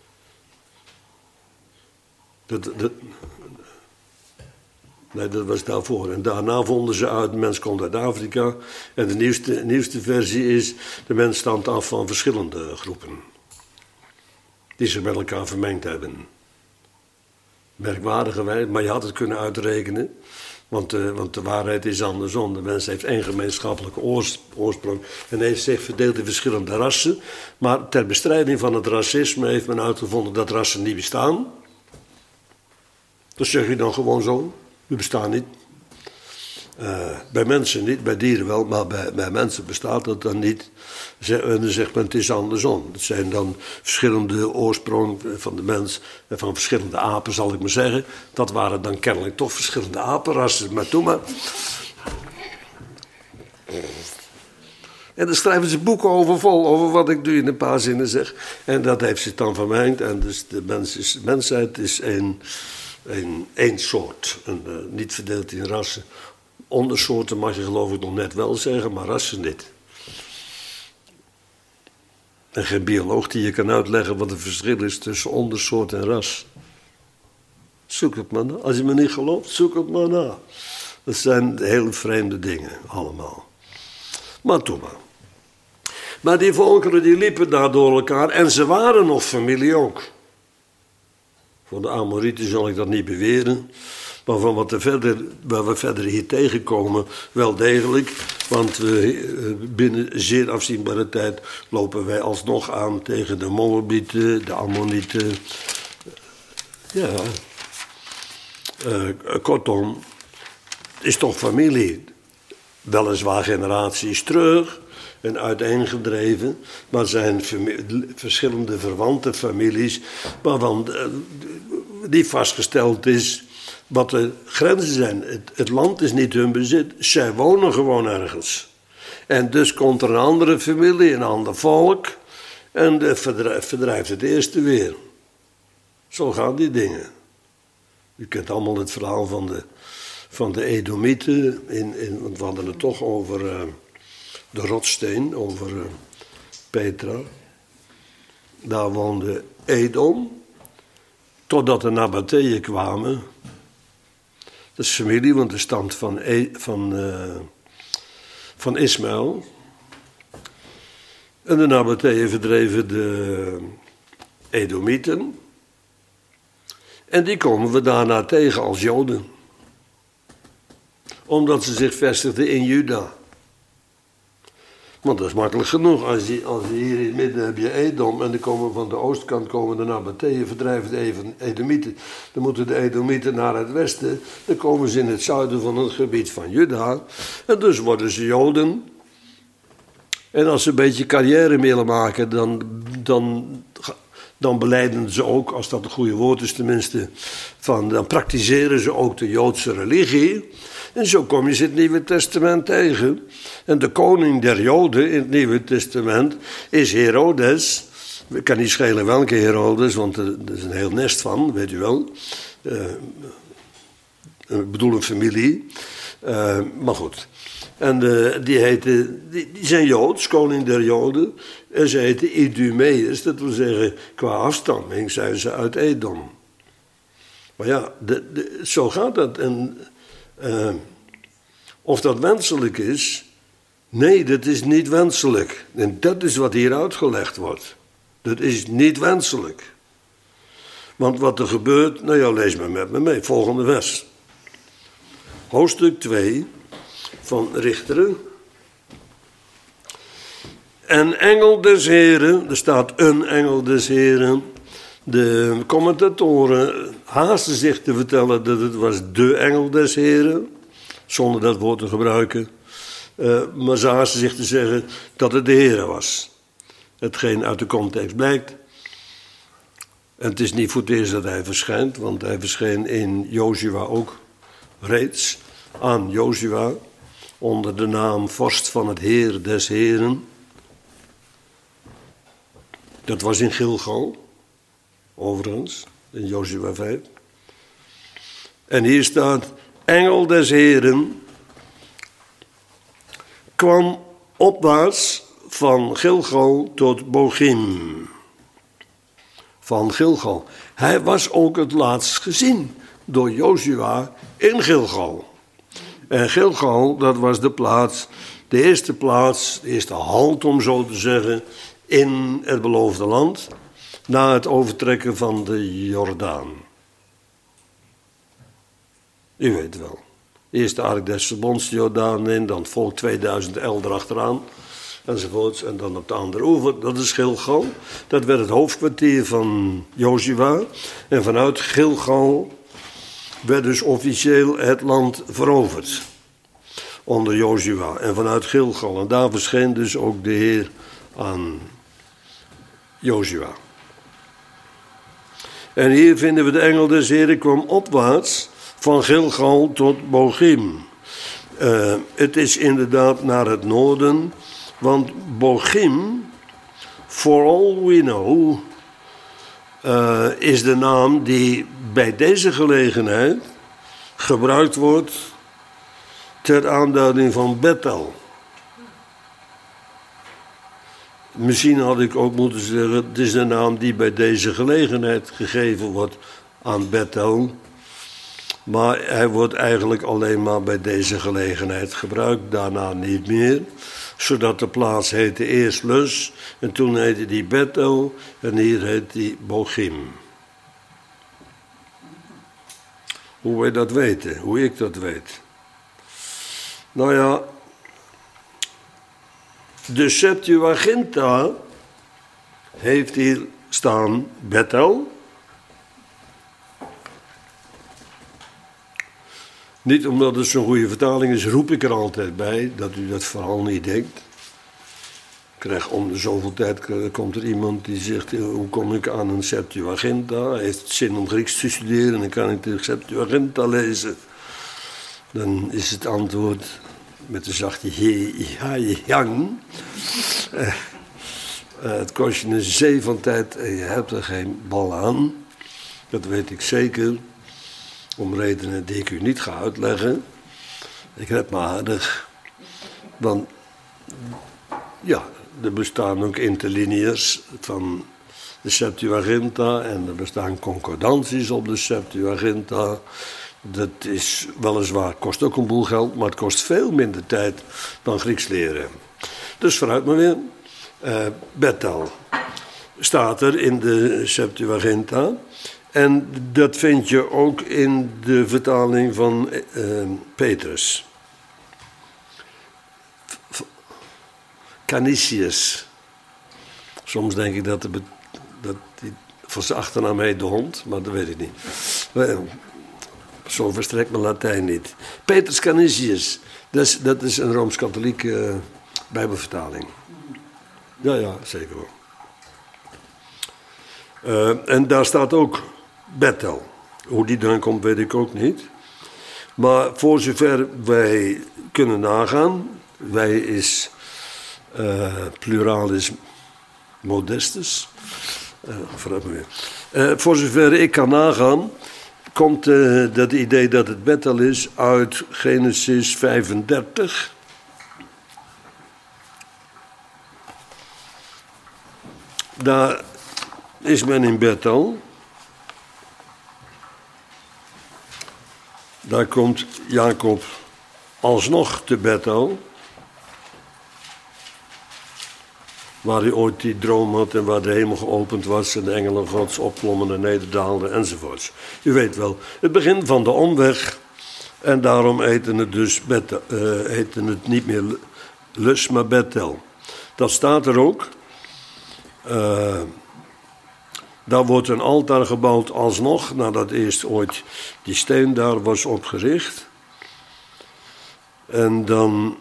Nee, dat was daarvoor. En daarna vonden ze uit, de mens komt uit Afrika. En de nieuwste versie is, de mens stamt af van verschillende groepen. Die zich met elkaar vermengd hebben. Merkwaardigerwijs, maar je had het kunnen uitrekenen. Want de waarheid is andersom. De mens heeft één gemeenschappelijke oorsprong. En heeft zich verdeeld in verschillende rassen. Maar ter bestrijding van het racisme heeft men uitgevonden dat rassen niet bestaan. Dat zeg je dan gewoon zo. Die bestaan niet. Bij mensen niet, bij dieren wel, maar bij mensen bestaat dat dan niet. En dan zegt men het is andersom. Het zijn dan verschillende oorsprong van de mens en van verschillende apen, zal ik maar zeggen. Dat waren dan kennelijk toch verschillende apenrassen, maar toen maar. En daar schrijven ze boeken over vol, over wat ik nu in een paar zinnen zeg. En dat heeft zich dan vermengd. En dus de mensheid is één soort. Niet verdeeld in rassen. Ondersoorten mag je geloof ik nog net wel zeggen, maar rassen niet. En geen bioloog die je kan uitleggen wat het verschil is tussen ondersoort en ras. Zoek het maar na. Als je me niet gelooft, zoek het maar na. Dat zijn hele vreemde dingen, allemaal. Maar toen maar. Maar die volkeren die liepen daar door elkaar en ze waren nog familie ook. Voor de Amorieten zal ik dat niet beweren. Maar van wat we verder hier tegenkomen, wel degelijk. Want binnen zeer afzienbare tijd lopen wij alsnog aan tegen de Moabieten, de Ammonieten. Ja, kortom, het is toch familie. Weliswaar generaties terug en uiteengedreven, maar zijn verschillende verwante families waarvan die vastgesteld is wat de grenzen zijn. Het land is niet hun bezit, zij wonen gewoon ergens. En dus komt er een andere familie, een ander volk en verdrijft het eerste weer. Zo gaan die dingen. U kent allemaal het verhaal van de Edomieten, want we hadden het toch over de rotsteen, over Petra. Daar woonde Edom, totdat de Nabateeën kwamen. Dat is familie, want het stamt van Ismaël. En de Nabateeën verdreven de Edomieten. En die komen we daarna tegen als Joden. Omdat ze zich vestigden in Juda. Want dat is makkelijk genoeg. Als je hier in het midden heb je Edom en dan komen van de oostkant komen de Nabateeën, verdrijven de Edomieten. Dan moeten de Edomieten naar het westen. Dan komen ze in het zuiden van het gebied van Juda. En dus worden ze Joden. En als ze een beetje carrière willen maken, dan belijden ze ook, als dat een goede woord is tenminste, dan praktiseren ze ook de Joodse religie. En zo kom je ze in het Nieuwe Testament tegen. En de koning der Joden in het Nieuwe Testament is Herodes. Ik kan niet schelen welke Herodes, want er is een heel nest van, weet u wel. Ik bedoel een familie. Maar goed. En die zijn Joods, koning der Joden. En ze heten Idumeërs, dat wil zeggen, qua afstamming zijn ze uit Edom. Maar ja, zo gaat dat. En of dat wenselijk is? Nee, dat is niet wenselijk. En dat is wat hier uitgelegd wordt. Dat is niet wenselijk. Want wat er gebeurt, nou ja, lees maar met me mee. Volgende vers. Hoofdstuk 2 van Richteren. En engel des Heren, er staat een engel des Heren. De commentatoren haasten zich te vertellen dat het was de engel des Heren. Zonder dat woord te gebruiken. Maar ze haasten zich te zeggen dat het de Heere was. Hetgeen uit de context blijkt. En het is niet voor het eerst dat hij verschijnt, want hij verscheen in Jozua ook reeds aan Jozua onder de naam vorst van het Heer des Heren. Dat was in Gilgal, overigens, in Jozua 5. En hier staat, engel des Heren kwam opwaarts van Gilgal tot Bochim. Van Gilgal. Hij was ook het laatst gezien door Jozua in Gilgal. En Gilgal, dat was de eerste halt om zo te zeggen, in het beloofde land, na het overtrekken van de Jordaan. U weet wel. Eerst de Ark des Verbonds de Jordaan in, dan het volk 2000 el erachteraan, enzovoorts. En dan op de andere oever, dat is Gilgal. Dat werd het hoofdkwartier van Jozua. En vanuit Gilgal werd dus officieel het land veroverd. Onder Jozua. En vanuit Gilgal. En daar verscheen dus ook de Heer aan Jozua. En hier vinden we de engel des Heren kwam opwaarts van Gilgal tot Bochim. Het is inderdaad naar het noorden, want Bochim, for all we know, is de naam die bij deze gelegenheid gebruikt wordt ter aanduiding van Bethel. Misschien had ik ook moeten zeggen, het is de naam die bij deze gelegenheid gegeven wordt aan Bethel. Maar hij wordt eigenlijk alleen maar bij deze gelegenheid gebruikt, daarna niet meer. Zodat de plaats heette eerst Lus en toen heette die Bethel en hier heet die Bochim. Hoe wij dat weten, hoe ik dat weet. Nou ja, de Septuaginta heeft hier staan Bethel. Niet omdat het zo'n goede vertaling is, roep ik er altijd bij, dat u dat vooral niet denkt. Ik krijg om de zoveel tijd komt er iemand die zegt, hoe kom ik aan een Septuaginta? Hij heeft zin om Grieks te studeren en dan kan ik de Septuaginta lezen. Dan is het antwoord met de zachte yang. Het kost je een zee van tijd en je hebt er geen bal aan. Dat weet ik zeker. Om redenen die ik u niet ga uitleggen. Ik red me aardig. Want ja, er bestaan ook interlineërs van de Septuaginta. En er bestaan concordanties op de Septuaginta. Dat is weliswaar, kost ook een boel geld, maar het kost veel minder tijd dan Grieks leren. Dus vooruit maar weer. Bethel staat er in de Septuaginta. En dat vind je ook in de vertaling van Petrus. Canisius. Soms denk ik dat hij van zijn achternaam heet de hond, maar dat weet ik niet. Zo verstrekt mijn Latijn niet. Petrus Canisius. Dat is een Rooms-Katholieke Bijbelvertaling. Ja, zeker wel. En daar staat ook Bethel. Hoe die dan komt, weet ik ook niet. Maar voor zover wij kunnen nagaan, wij is pluralis modestus. Voor zover ik kan nagaan, komt dat idee dat het Bethel is uit Genesis 35. Daar is men in Bethel. Daar komt Jacob alsnog te Bethel. Waar hij ooit die droom had en waar de hemel geopend was en de engelen gods opklommen en nederdaalden enzovoorts. U weet wel, het begin van de omweg. En daarom heten het dus heten het niet meer Lus, maar Bethel. Dat staat er ook. Daar wordt een altaar gebouwd alsnog, nadat eerst ooit die steen daar was opgericht. En dan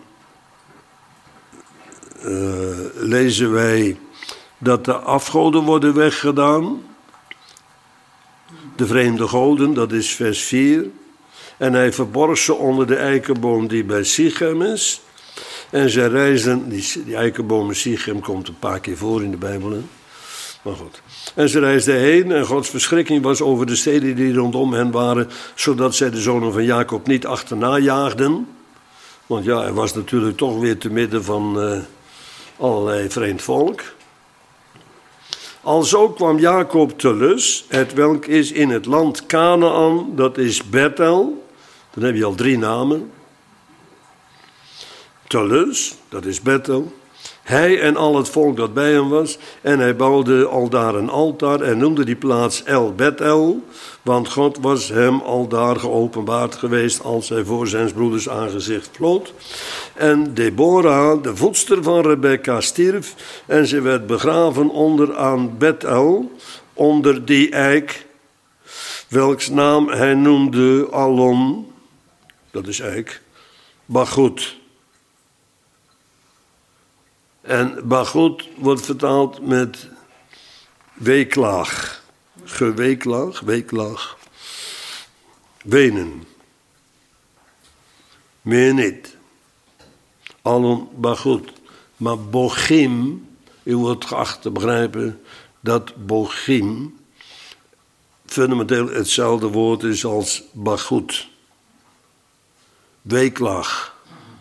lezen wij dat de afgoden worden weggedaan. De vreemde goden, dat is vers 4. En hij verborg ze onder de eikenboom die bij Sichem is. En zij reisden, die eikenboom in Sichem komt een paar keer voor in de Bijbel. Hè? Maar goed. En ze reisden heen en Gods verschrikking was over de steden die rondom hen waren, zodat zij de zonen van Jacob niet achterna jaagden. Want ja, hij was natuurlijk toch weer te midden van allerlei vreemd volk. Alzo kwam Jacob te Lus, het welk is in het land Kanaan, dat is Bethel. Dan heb je al 3 namen. Te Lus, dat is Bethel. Hij en al het volk dat bij hem was. En hij bouwde aldaar een altaar en noemde die plaats El Bethel. Want God was hem aldaar geopenbaard geweest als hij voor zijn broeders aangezicht vlood. En Deborah, de voedster van Rebekka, stierf. En ze werd begraven onder aan Bethel, onder die eik. Welks naam hij noemde Allon, dat is eik, Bachut. En Bachut wordt vertaald met weeklaag. Weeklaag. Wenen. Meer niet. Allon Bachut. Maar Bochim, u wordt geacht te begrijpen dat Bochim fundamenteel hetzelfde woord is als Bachut. Weeklaag.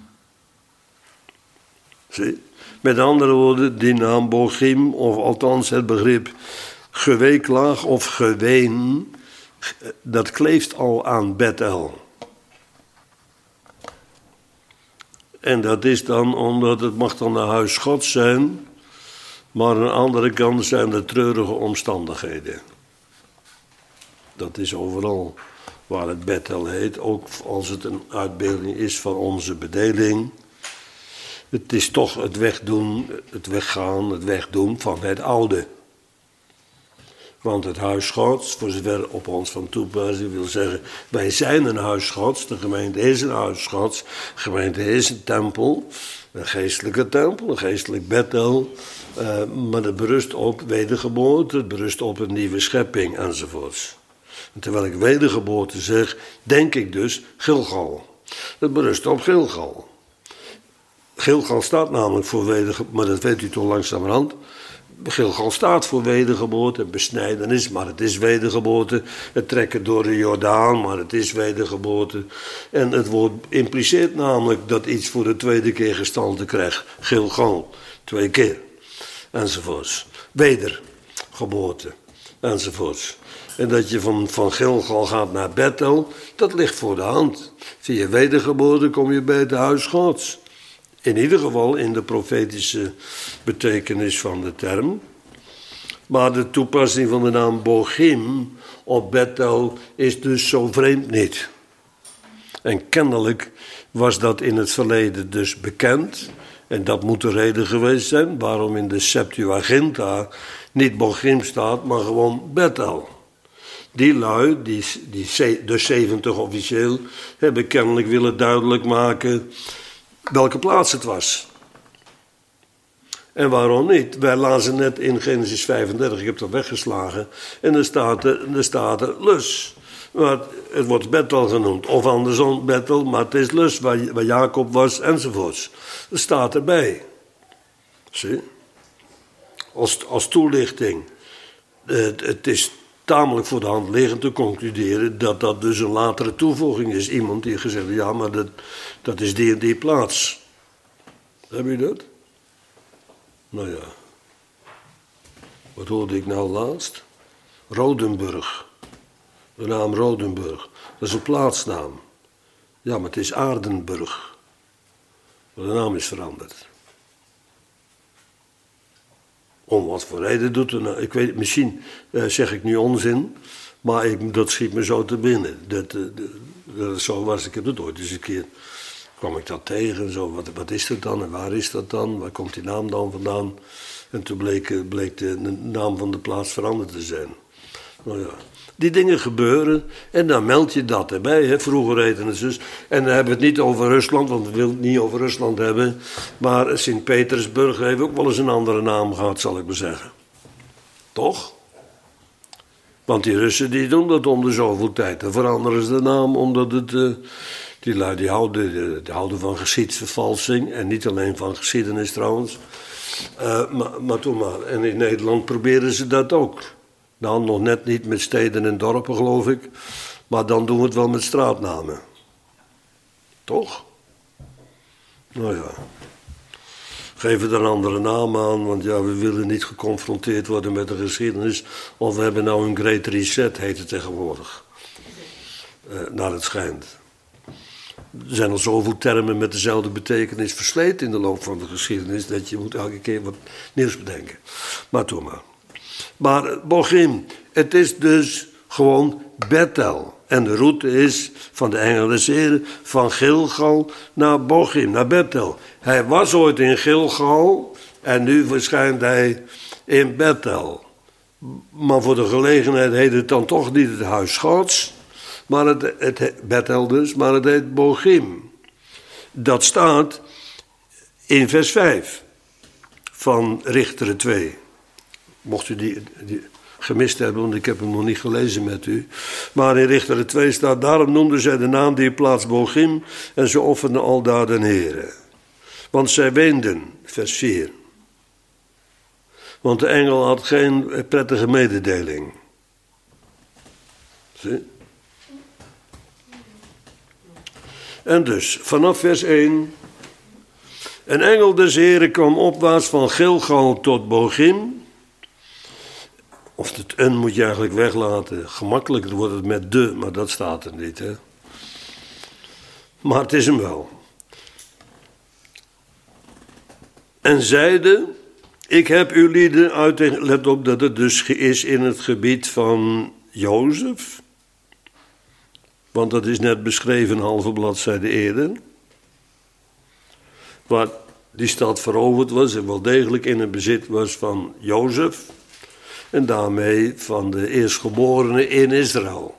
Zie? Met andere woorden, die naam Bochim, of althans het begrip geweeklaag of geween, dat kleeft al aan Bethel. En dat is dan omdat het mag dan een huis Gods zijn, maar aan de andere kant zijn er treurige omstandigheden. Dat is overal waar het Bethel heet, ook als het een uitbeelding is van onze bedeling. Het is toch het wegdoen, het weggaan, het wegdoen van het oude. Want het huis Gods, voor zover op ons van toepassing wil zeggen, wij zijn een huis Gods, de gemeente is een huis Gods, de gemeente is een tempel, een geestelijke tempel, een geestelijk Bethel, maar het berust op wedergeboorte, het berust op een nieuwe schepping enzovoorts. En terwijl ik wedergeboorte zeg, denk ik dus Gilgal. Het berust op Gilgal. Gilgal staat namelijk voor wedergeboorte, maar dat weet u toch langzamerhand. Gilgal staat voor wedergeboorte, besnijdenis, maar het is wedergeboorte. Het trekken door de Jordaan, maar het is wedergeboorte. En het woord impliceert namelijk dat iets voor de tweede keer gestalte krijgt. Gilgal, 2 keer, enzovoorts. Wedergeboorte, enzovoorts. En dat je van Gilgal gaat naar Bethel, dat ligt voor de hand. Via wedergeboorte kom je bij het huis Gods. In ieder geval in de profetische betekenis van de term. Maar de toepassing van de naam Bochim op Bethel is dus zo vreemd niet. En kennelijk was dat in het verleden dus bekend. En dat moet de reden geweest zijn waarom in de Septuaginta niet Bochim staat, maar gewoon Bethel. Die lui, de 70 officieel, hebben kennelijk willen duidelijk maken welke plaats het was. En waarom niet? Wij lazen net in Genesis 35, ik heb dat weggeslagen, en er staat er Lus. Maar het wordt Bethel genoemd, of andersom Bethel, maar het is Lus waar Jacob was, enzovoorts. Dat staat erbij. Zie? Als toelichting. Het is tamelijk voor de hand liggend te concluderen dat dat dus een latere toevoeging is. Iemand die gezegd heeft, ja, maar dat is die en die plaats. Heb je dat? Nou ja. Wat hoorde ik nou laatst? Rodenburg. De naam Rodenburg. Dat is een plaatsnaam. Ja, maar het is Aardenburg. Maar de naam is veranderd. Om wat voor reden doet het nou? Ik weet, misschien zeg ik nu onzin, maar dat schiet me zo te binnen. Zo was ik het ooit eens een keer. Kwam ik dat tegen en zo, wat is dat dan en waar is dat dan? Waar komt die naam dan vandaan? En toen bleek de naam van de plaats veranderd te zijn. Nou ja, die dingen gebeuren en dan meld je dat erbij. Hè? Vroeger heette het dus. En dan hebben we het niet over Rusland, want we willen het niet over Rusland hebben. Maar Sint-Petersburg heeft ook wel eens een andere naam gehad, zal ik maar zeggen. Toch? Want die Russen die doen dat om de zoveel tijd. Dan veranderen ze de naam omdat het... Die lui die houden van geschiedsvervalsing. En niet alleen van geschiedenis trouwens. Maar toen maar. En in Nederland proberen ze dat ook. Nou, nog net niet met steden en dorpen, geloof ik. Maar dan doen we het wel met straatnamen. Toch? Nou ja. Geven er een andere naam aan, want ja, we willen niet geconfronteerd worden met de geschiedenis. Of we hebben nou een Great Reset, heet het tegenwoordig. Naar het schijnt. Er zijn al zoveel termen met dezelfde betekenis versleten in de loop van de geschiedenis, dat je moet elke keer wat nieuws bedenken. Maar doe maar. Maar Bochim, het is dus gewoon Bethel. En de route is van de engel des Heren van Gilgal naar Bochim, naar Bethel. Hij was ooit in Gilgal en nu verschijnt hij in Bethel. Maar voor de gelegenheid heet het dan toch niet het huis Gods, maar het Bethel dus, maar het heet Bochim. Dat staat in vers 5 van Richteren 2. Mocht u die gemist hebben, want ik heb hem nog niet gelezen met u. Maar in Richteren 2 staat, daarom noemden zij de naam die plaats Bochim en ze offerden aldaar den Heere. Want zij weenden, vers 4. Want de engel had geen prettige mededeling. Zie? En dus, vanaf vers 1. Een engel des Heren kwam opwaarts van Gilgal tot Bochim. Of het een moet je eigenlijk weglaten. Gemakkelijker wordt het met de, maar dat staat er niet. Hè? Maar het is hem wel. En zeide, ik heb uw lieden uit... Let op dat het dus is in het gebied van Jozef. Want dat is net beschreven, een halve bladzijde eerder. Waar die stad veroverd was en wel degelijk in het bezit was van Jozef. En daarmee van de eerstgeborenen in Israël.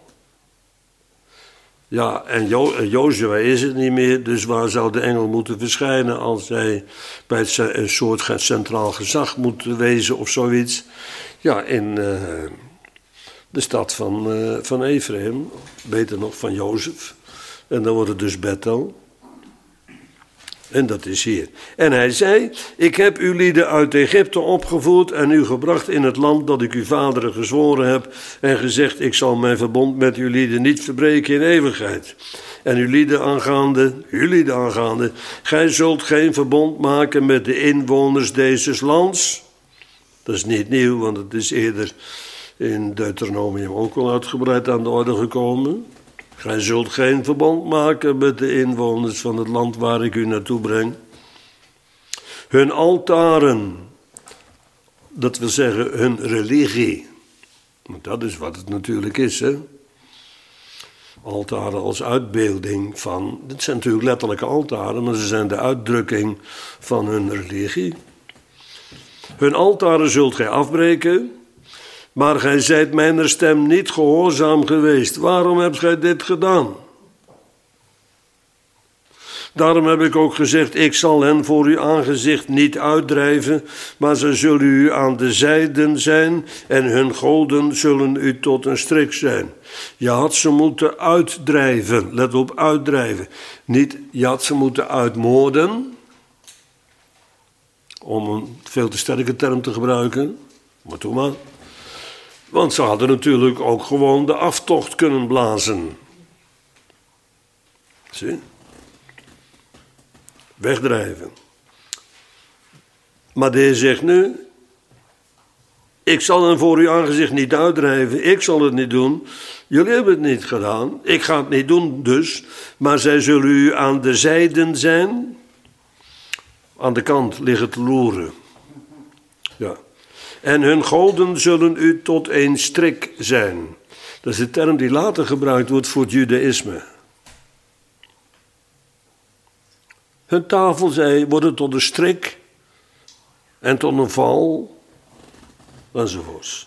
Ja, en Jozua is het niet meer, dus waar zou de engel moeten verschijnen als hij bij een soort centraal gezag moet wezen of zoiets? Ja, in de stad van Ephraim, beter nog van Jozef. En dan wordt het dus Bethel. En dat is hier. En hij zei, ik heb uw lieden uit Egypte opgevoerd en u gebracht in het land dat ik uw vaderen gezworen heb en gezegd, ik zal mijn verbond met uw lieden niet verbreken in eeuwigheid. En uw lieden aangaande, gij zult geen verbond maken met de inwoners deze lands. Dat is niet nieuw, want het is eerder in Deuteronomium ook al uitgebreid aan de orde gekomen. Gij zult geen verbond maken met de inwoners van het land waar ik u naartoe breng. Hun altaren, dat wil zeggen hun religie. Want dat is wat het natuurlijk is, hè. Altaren als uitbeelding van, dit zijn natuurlijk letterlijke altaren, maar ze zijn de uitdrukking van hun religie. Hun altaren zult gij afbreken. Maar gij zijt mijner stem niet gehoorzaam geweest. Waarom hebt gij dit gedaan? Daarom heb ik ook gezegd, ik zal hen voor uw aangezicht niet uitdrijven, maar ze zullen u aan de zijden zijn en hun goden zullen u tot een strik zijn. Je had ze moeten uitdrijven, let op uitdrijven. Niet, je had ze moeten uitmoorden, om een veel te sterke term te gebruiken, maar doe maar. Want ze hadden natuurlijk ook gewoon de aftocht kunnen blazen. Zie? Wegdrijven. Maar de Heer zegt nu: ik zal hen voor uw aangezicht niet uitdrijven. Ik zal het niet doen. Jullie hebben het niet gedaan. Ik ga het niet doen dus. Maar zij zullen u aan de zijden zijn. Aan de kant liggen te loeren. Ja. En hun goden zullen u tot een strik zijn. Dat is de term die later gebruikt wordt voor het judaïsme. Hun tafel, zij worden tot een strik en tot een val enzovoorts.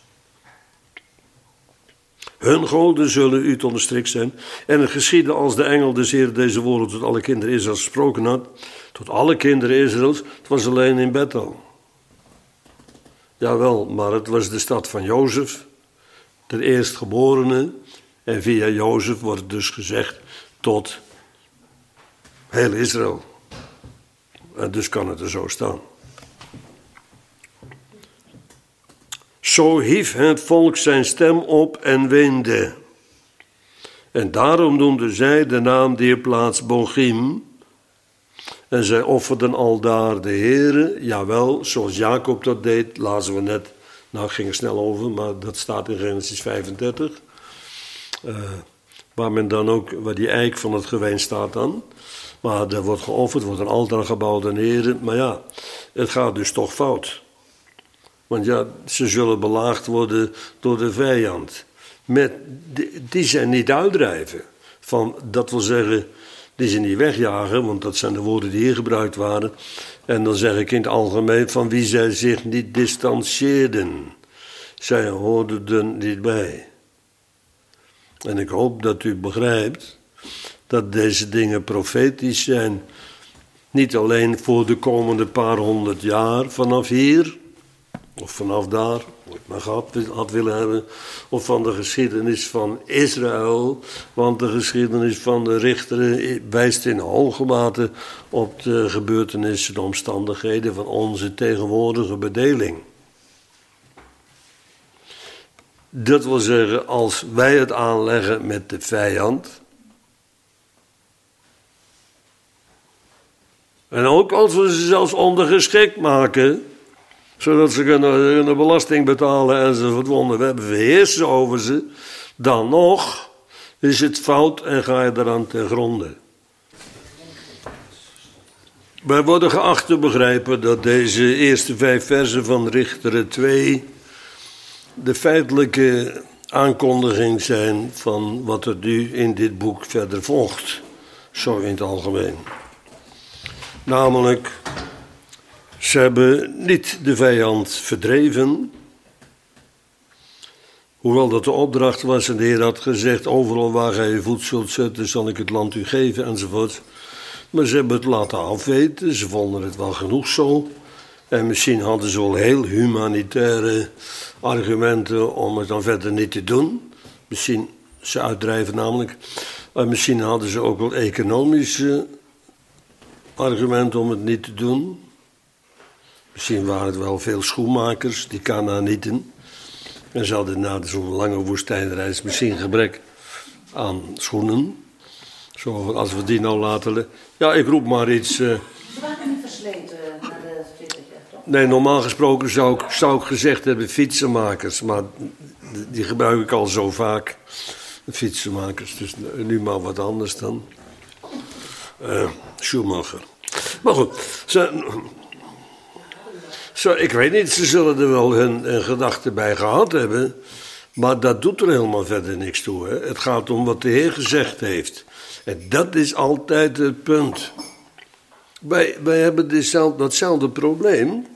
Hun goden zullen u tot een strik zijn. En het geschiedde als de engel des Heer deze woorden tot alle kinderen Israëls gesproken had. Tot alle kinderen Israëls, het was alleen in Bethel. Jawel, maar het was de stad van Jozef, de eerstgeborene. En via Jozef wordt dus gezegd tot heel Israël. En dus kan het er zo staan. Zo hief het volk zijn stem op en weende. En daarom noemden zij de naam der plaats Bochim. En zij offerden aldaar de Heere, jawel, zoals Jacob dat deed, lazen we net. Nou, ik ging er snel over, maar dat staat in Genesis 35. Waar men dan ook, waar die eik van het geween staat dan. Maar er wordt geofferd, wordt een altaar gebouwd aan de Heere. Maar ja, het gaat dus toch fout. Want ja, ze zullen belaagd worden door de vijand. Die zijn niet uitdrijven. Dat wil zeggen, die ze niet wegjagen, want dat zijn de woorden die hier gebruikt waren. En dan zeg ik in het algemeen van wie zij zich niet distancieerden. Zij hoorden er niet bij. En ik hoop dat u begrijpt dat deze dingen profetisch zijn. Niet alleen voor de komende paar honderd jaar vanaf hier, of vanaf daar, hoe ik maar had willen hebben, of van de geschiedenis van Israël, want de geschiedenis van de richteren wijst in hoge mate op de gebeurtenissen, de omstandigheden van onze tegenwoordige bedeling. Dat wil zeggen, als wij het aanleggen met de vijand, en ook als we ze zelfs ondergeschikt maken, zodat ze kunnen belasting betalen enzovoort, we hebben verheersen over ze, dan nog is het fout en ga je eraan ten gronde. Wij worden geacht te begrijpen dat deze eerste 5 versen van Richteren 2 de feitelijke aankondiging zijn van wat er nu in dit boek verder volgt, zo in het algemeen. Namelijk, ze hebben niet de vijand verdreven, hoewel dat de opdracht was en de Heer had gezegd, overal waar gij je voet zult zetten, zal ik het land u geven, enzovoort. Maar ze hebben het laten afweten, ze vonden het wel genoeg zo. En misschien hadden ze wel heel humanitaire argumenten om het dan verder niet te doen. Misschien, ze uitdrijven namelijk, maar misschien hadden ze ook wel economische argumenten om het niet te doen. Misschien waren het wel veel schoenmakers die Kanaanieten. En ze hadden na zo'n lange woestijnreis misschien gebrek aan schoenen. Zo, als we die nou laten... Ja, ik roep maar iets... Ze waren niet versleten naar de fietsers, toch? Nee, normaal gesproken zou ik gezegd hebben fietsenmakers. Maar die gebruik ik al zo vaak. Fietsenmakers, dus nu maar wat anders dan. Schumacher. Maar goed, ik weet niet, ze zullen er wel hun gedachten bij gehad hebben. Maar dat doet er helemaal verder niks toe. Hè? Het gaat om wat de Heer gezegd heeft. En dat is altijd het punt. Wij hebben datzelfde probleem.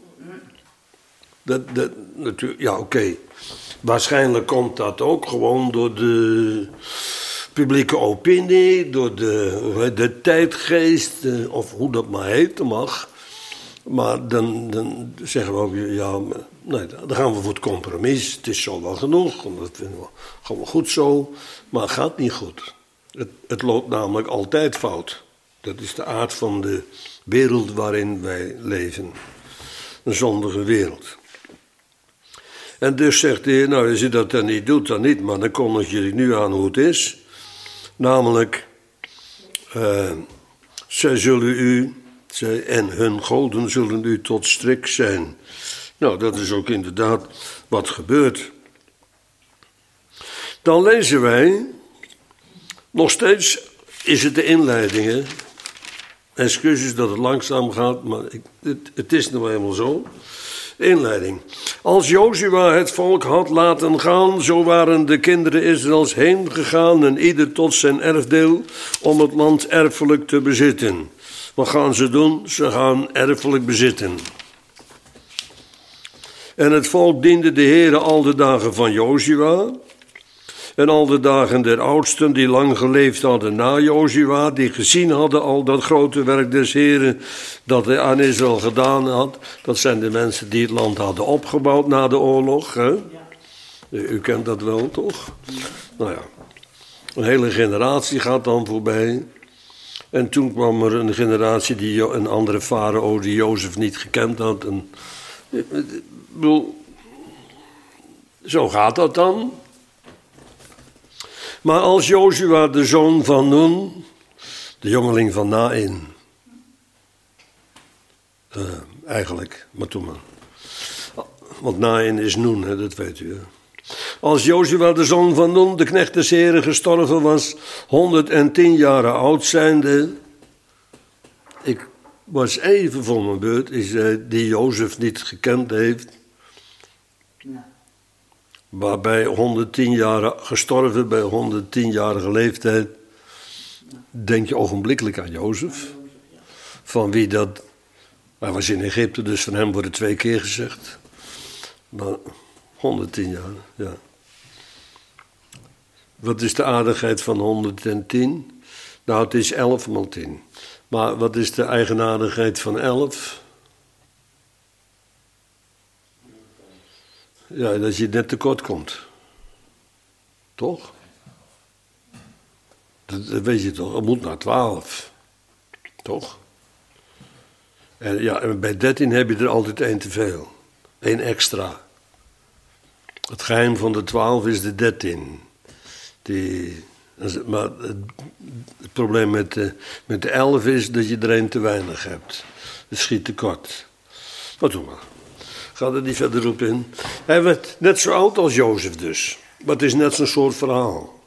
Natuurlijk, ja, oké. Waarschijnlijk komt dat ook gewoon door de publieke opinie, door de tijdgeest, of hoe dat maar heten mag. Maar dan zeggen we ook, ja, nee, dan gaan we voor het compromis. Het is zo wel genoeg, dat vinden we gewoon goed zo. Maar het gaat niet goed. Het loopt namelijk altijd fout. Dat is de aard van de wereld waarin wij leven. Een zondige wereld. En dus zegt de Heer, nou, als je dat dan niet doet, dan niet. Maar dan kondig je nu aan hoe het is. Namelijk, zij en hun goden zullen u tot strik zijn. Nou, dat is ook inderdaad wat gebeurt. Dan lezen wij, nog steeds is het de inleiding, hè? Excuses dat het langzaam gaat, maar het is nou eenmaal zo. Inleiding. Als Jozua het volk had laten gaan, zo waren de kinderen Israëls heen gegaan en ieder tot zijn erfdeel om het land erfelijk te bezitten. Wat gaan ze doen? Ze gaan erfelijk bezitten. En het volk diende de Heere al de dagen van Jozua en al de dagen der oudsten die lang geleefd hadden na Jozua, die gezien hadden al dat grote werk des Heeren dat hij aan Israël gedaan had. Dat zijn de mensen die het land hadden opgebouwd na de oorlog. Hè? U kent dat wel, toch? Nou ja, een hele generatie gaat dan voorbij. En toen kwam er een generatie, een andere farao die Jozef niet gekend had. En, ik bedoel, zo gaat dat dan. Maar als Jozua, de zoon van Nun, de jongeling van Nain, eigenlijk, maar toen maar. Want Nain is Nun, hè, dat weet u. Hè. Als Jozua, de zoon van Nun, de knecht des Heren, gestorven was, 110 jaren oud zijnde. Ik was even voor mijn beurt, is die Jozef niet gekend heeft. Ja. Waarbij 110 jaar gestorven, bij 110-jarige leeftijd, denk je ogenblikkelijk aan Jozef. Van wie dat, hij was in Egypte, dus van hem wordt het 2 keer gezegd. Maar 110 jaar, ja. Wat is de aardigheid van 110? Nou, het is 11 maal 10. Maar wat is de eigenaardigheid van 11? Ja, dat je net tekort komt. Toch? Dat weet je toch? Het moet naar 12. Toch? En, ja, en bij 13 heb je er altijd 1 te veel. 1 extra. Het geheim van de 12 is de 13. Maar het probleem met de 11 is dat je er 1 te weinig hebt. Het schiet tekort. Wat doen we? Ga er niet verder op in. Hij werd net zo oud als Jozef dus. Maar het is net zo'n soort verhaal.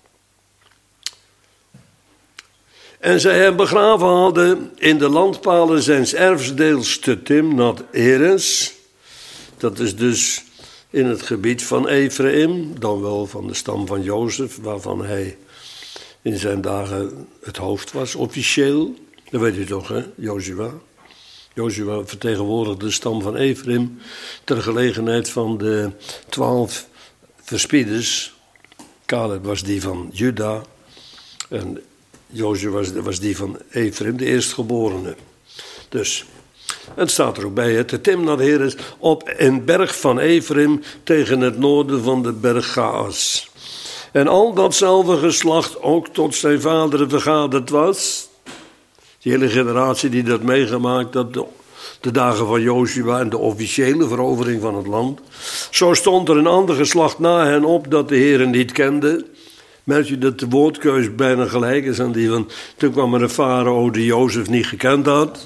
En zij hem begraven hadden in de landpalen zijns erfdeels te Timnat Heres. Dat is dus in het gebied van Ephraim, dan wel van de stam van Jozef, waarvan hij in zijn dagen het hoofd was, officieel. Dat weet u toch, hè, Jozua? Jozua vertegenwoordigde de stam van Ephraim ter gelegenheid van de 12 verspieders. Caleb was die van Juda en Jozua was die van Ephraim, de eerstgeborene. Dus, het staat er ook bij, het Timnat Heres op een berg van Ephraim tegen het noorden van de berg Gaas. En al datzelfde geslacht ook tot zijn vaderen vergaderd was. Die hele generatie die dat meegemaakt had, de dagen van Jozua en de officiële verovering van het land. Zo stond er een ander geslacht na hen op dat de Heere niet kende. Merk je dat de woordkeus bijna gelijk is aan die van, toen kwam er een farao die Jozef niet gekend had.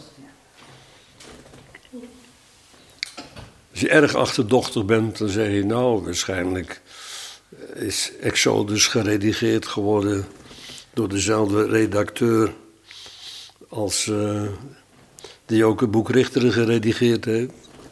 Als je erg achterdochtig bent, dan zeg je nou, waarschijnlijk is Exodus geredigeerd geworden door dezelfde redacteur als die ook het boek Richteren geredigeerd heeft.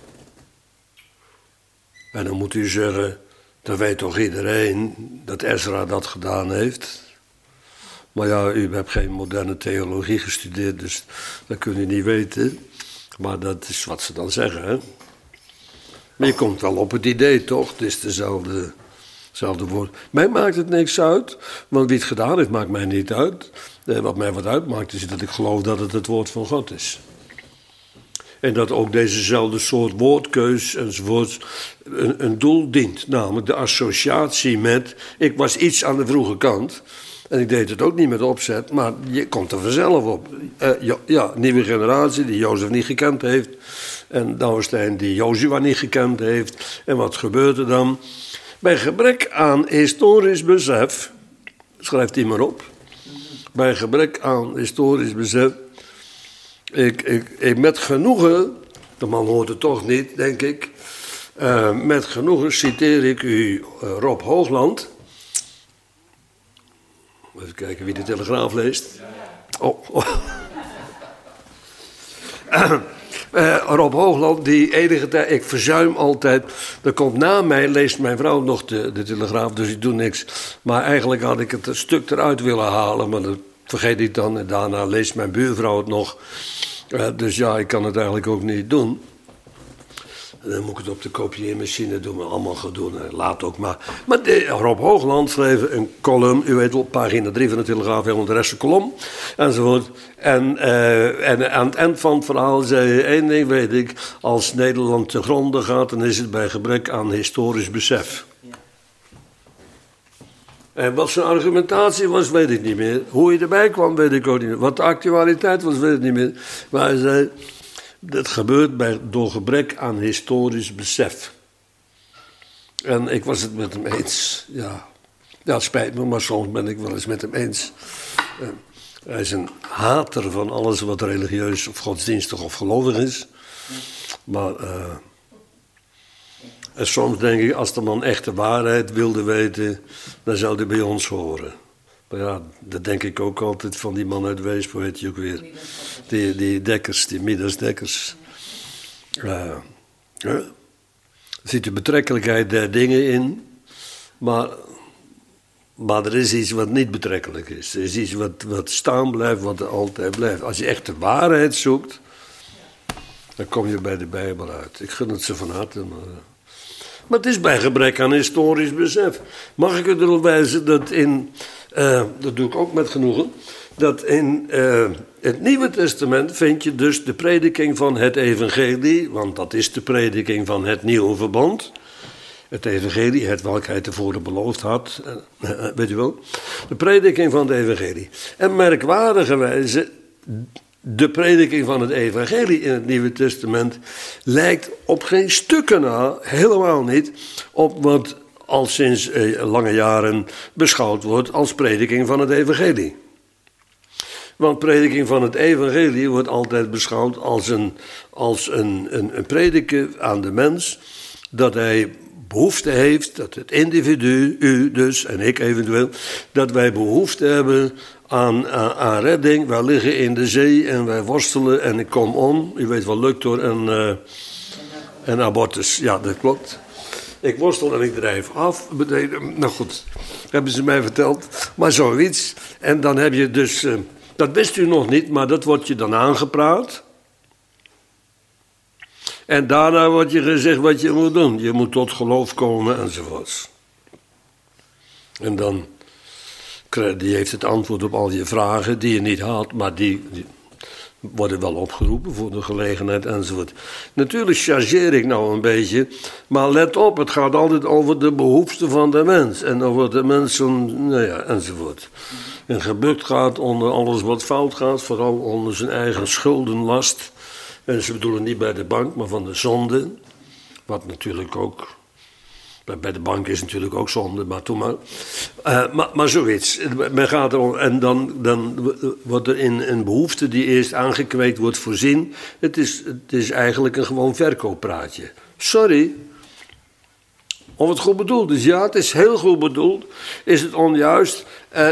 En dan moet u zeggen, dan weet toch iedereen dat Ezra dat gedaan heeft. Maar ja, u hebt geen moderne theologie gestudeerd, dus dat kunt u niet weten. Maar dat is wat ze dan zeggen, hè. Maar je komt wel op het idee, toch? Het is dezelfde woord. Mij maakt het niks uit, want wie het gedaan heeft, maakt mij niet uit. Wat mij wat uitmaakt, is dat ik geloof dat het het woord van God is. En dat ook dezezelfde soort woordkeus enzovoort een doel dient. Namelijk de associatie met, ik was iets aan de vroege kant. En ik deed het ook niet met opzet, maar je komt er vanzelf op. Ja, nieuwe generatie die Jozef niet gekend heeft. En Douwenstein die Jozua niet gekend heeft. En wat gebeurt er dan? Bij gebrek aan historisch besef, schrijft hij maar op. Bij gebrek aan historisch besef, ik met genoegen, de man hoort het toch niet, denk ik. Met genoegen citeer ik u Rob Hoogland. Even kijken wie de Telegraaf leest. Rob Hoogland, die enige tijd, ik verzuim altijd. Er komt na mij, leest mijn vrouw nog de Telegraaf, dus ik doe niks. Maar eigenlijk had ik het een stuk eruit willen halen, maar dat vergeet ik dan. En daarna leest mijn buurvrouw het nog. Dus ja, ik kan het eigenlijk ook niet doen. En dan moet ik het op de kopieermachine doen, maar allemaal gaan doen. Laat ook maar. Maar Rob Hoogland schreef een column, u weet wel, pagina 3 van de Telegraaf, helemaal de rest een kolom, enzovoort. En aan het eind van het verhaal zei hij, één ding weet ik, als Nederland te gronde gaat, dan is het bij gebrek aan historisch besef. Ja. En wat zijn argumentatie was, weet ik niet meer. Hoe hij erbij kwam, weet ik ook niet meer. Wat de actualiteit was, weet ik niet meer. Maar hij zei, dat gebeurt door gebrek aan historisch besef. En ik was het met hem eens. Ja, het spijt me, maar soms ben ik wel eens met hem eens. Hij is een hater van alles wat religieus of godsdienstig of gelovig is. Maar en soms denk ik, als de man echt de waarheid wilde weten, dan zou hij bij ons horen. Maar ja, dat denk ik ook altijd van die man uit Weesp, hoe heet je ook weer? Die Dekkers, die Midas Dekkers. Er zit de betrekkelijkheid der dingen in, maar er is iets wat niet betrekkelijk is. Er is iets wat staan blijft, wat er altijd blijft. Als je echt de waarheid zoekt, dan kom je bij de Bijbel uit. Ik gun het ze van harte, maar het is bij gebrek aan historisch besef. Mag ik erop wijzen dat dat doe ik ook met genoegen, dat in het Nieuwe Testament vind je dus de prediking van het evangelie, want dat is de prediking van het nieuwe verbond. Het evangelie, het welk hij tevoren beloofd had, weet u wel. De prediking van het evangelie. En merkwaardigerwijze, de prediking van het evangelie in het Nieuwe Testament lijkt op geen stukken na, helemaal niet, op wat al sinds lange jaren beschouwd wordt als prediking van het evangelie. Want prediking van het evangelie wordt altijd beschouwd als een prediken aan de mens, dat hij behoefte heeft, dat het individu, u dus en ik eventueel, dat wij behoefte hebben aan redding. Wij liggen in de zee en wij worstelen en ik kom om. U weet wel, Luctor en abortus. Ja, dat klopt. Ik worstel en ik drijf af. Nou goed, hebben ze mij verteld. Maar zoiets. En dan heb je dus, dat wist u nog niet, maar dat wordt je dan aangepraat. En daarna wordt je gezegd wat je moet doen. Je moet tot geloof komen enzovoorts. En dan, die heeft het antwoord op al je vragen die je niet had, maar die worden wel opgeroepen voor de gelegenheid enzovoort. Natuurlijk chargeer ik nou een beetje, maar let op, het gaat altijd over de behoeften van de mens. En over de mensen, nou ja, enzovoort. En gebukt gaat onder alles wat fout gaat, vooral onder zijn eigen schuldenlast. En ze bedoelen niet bij de bank, maar van de zonde. Wat natuurlijk ook, bij de bank is natuurlijk ook zonde, maar toen maar zoiets. Men gaat erom, en dan wordt er in een behoefte die eerst aangekweekt wordt voorzien. Het is eigenlijk een gewoon verkooppraatje. Sorry. Of het goed bedoeld is, ja, het is heel goed bedoeld. Is het onjuist?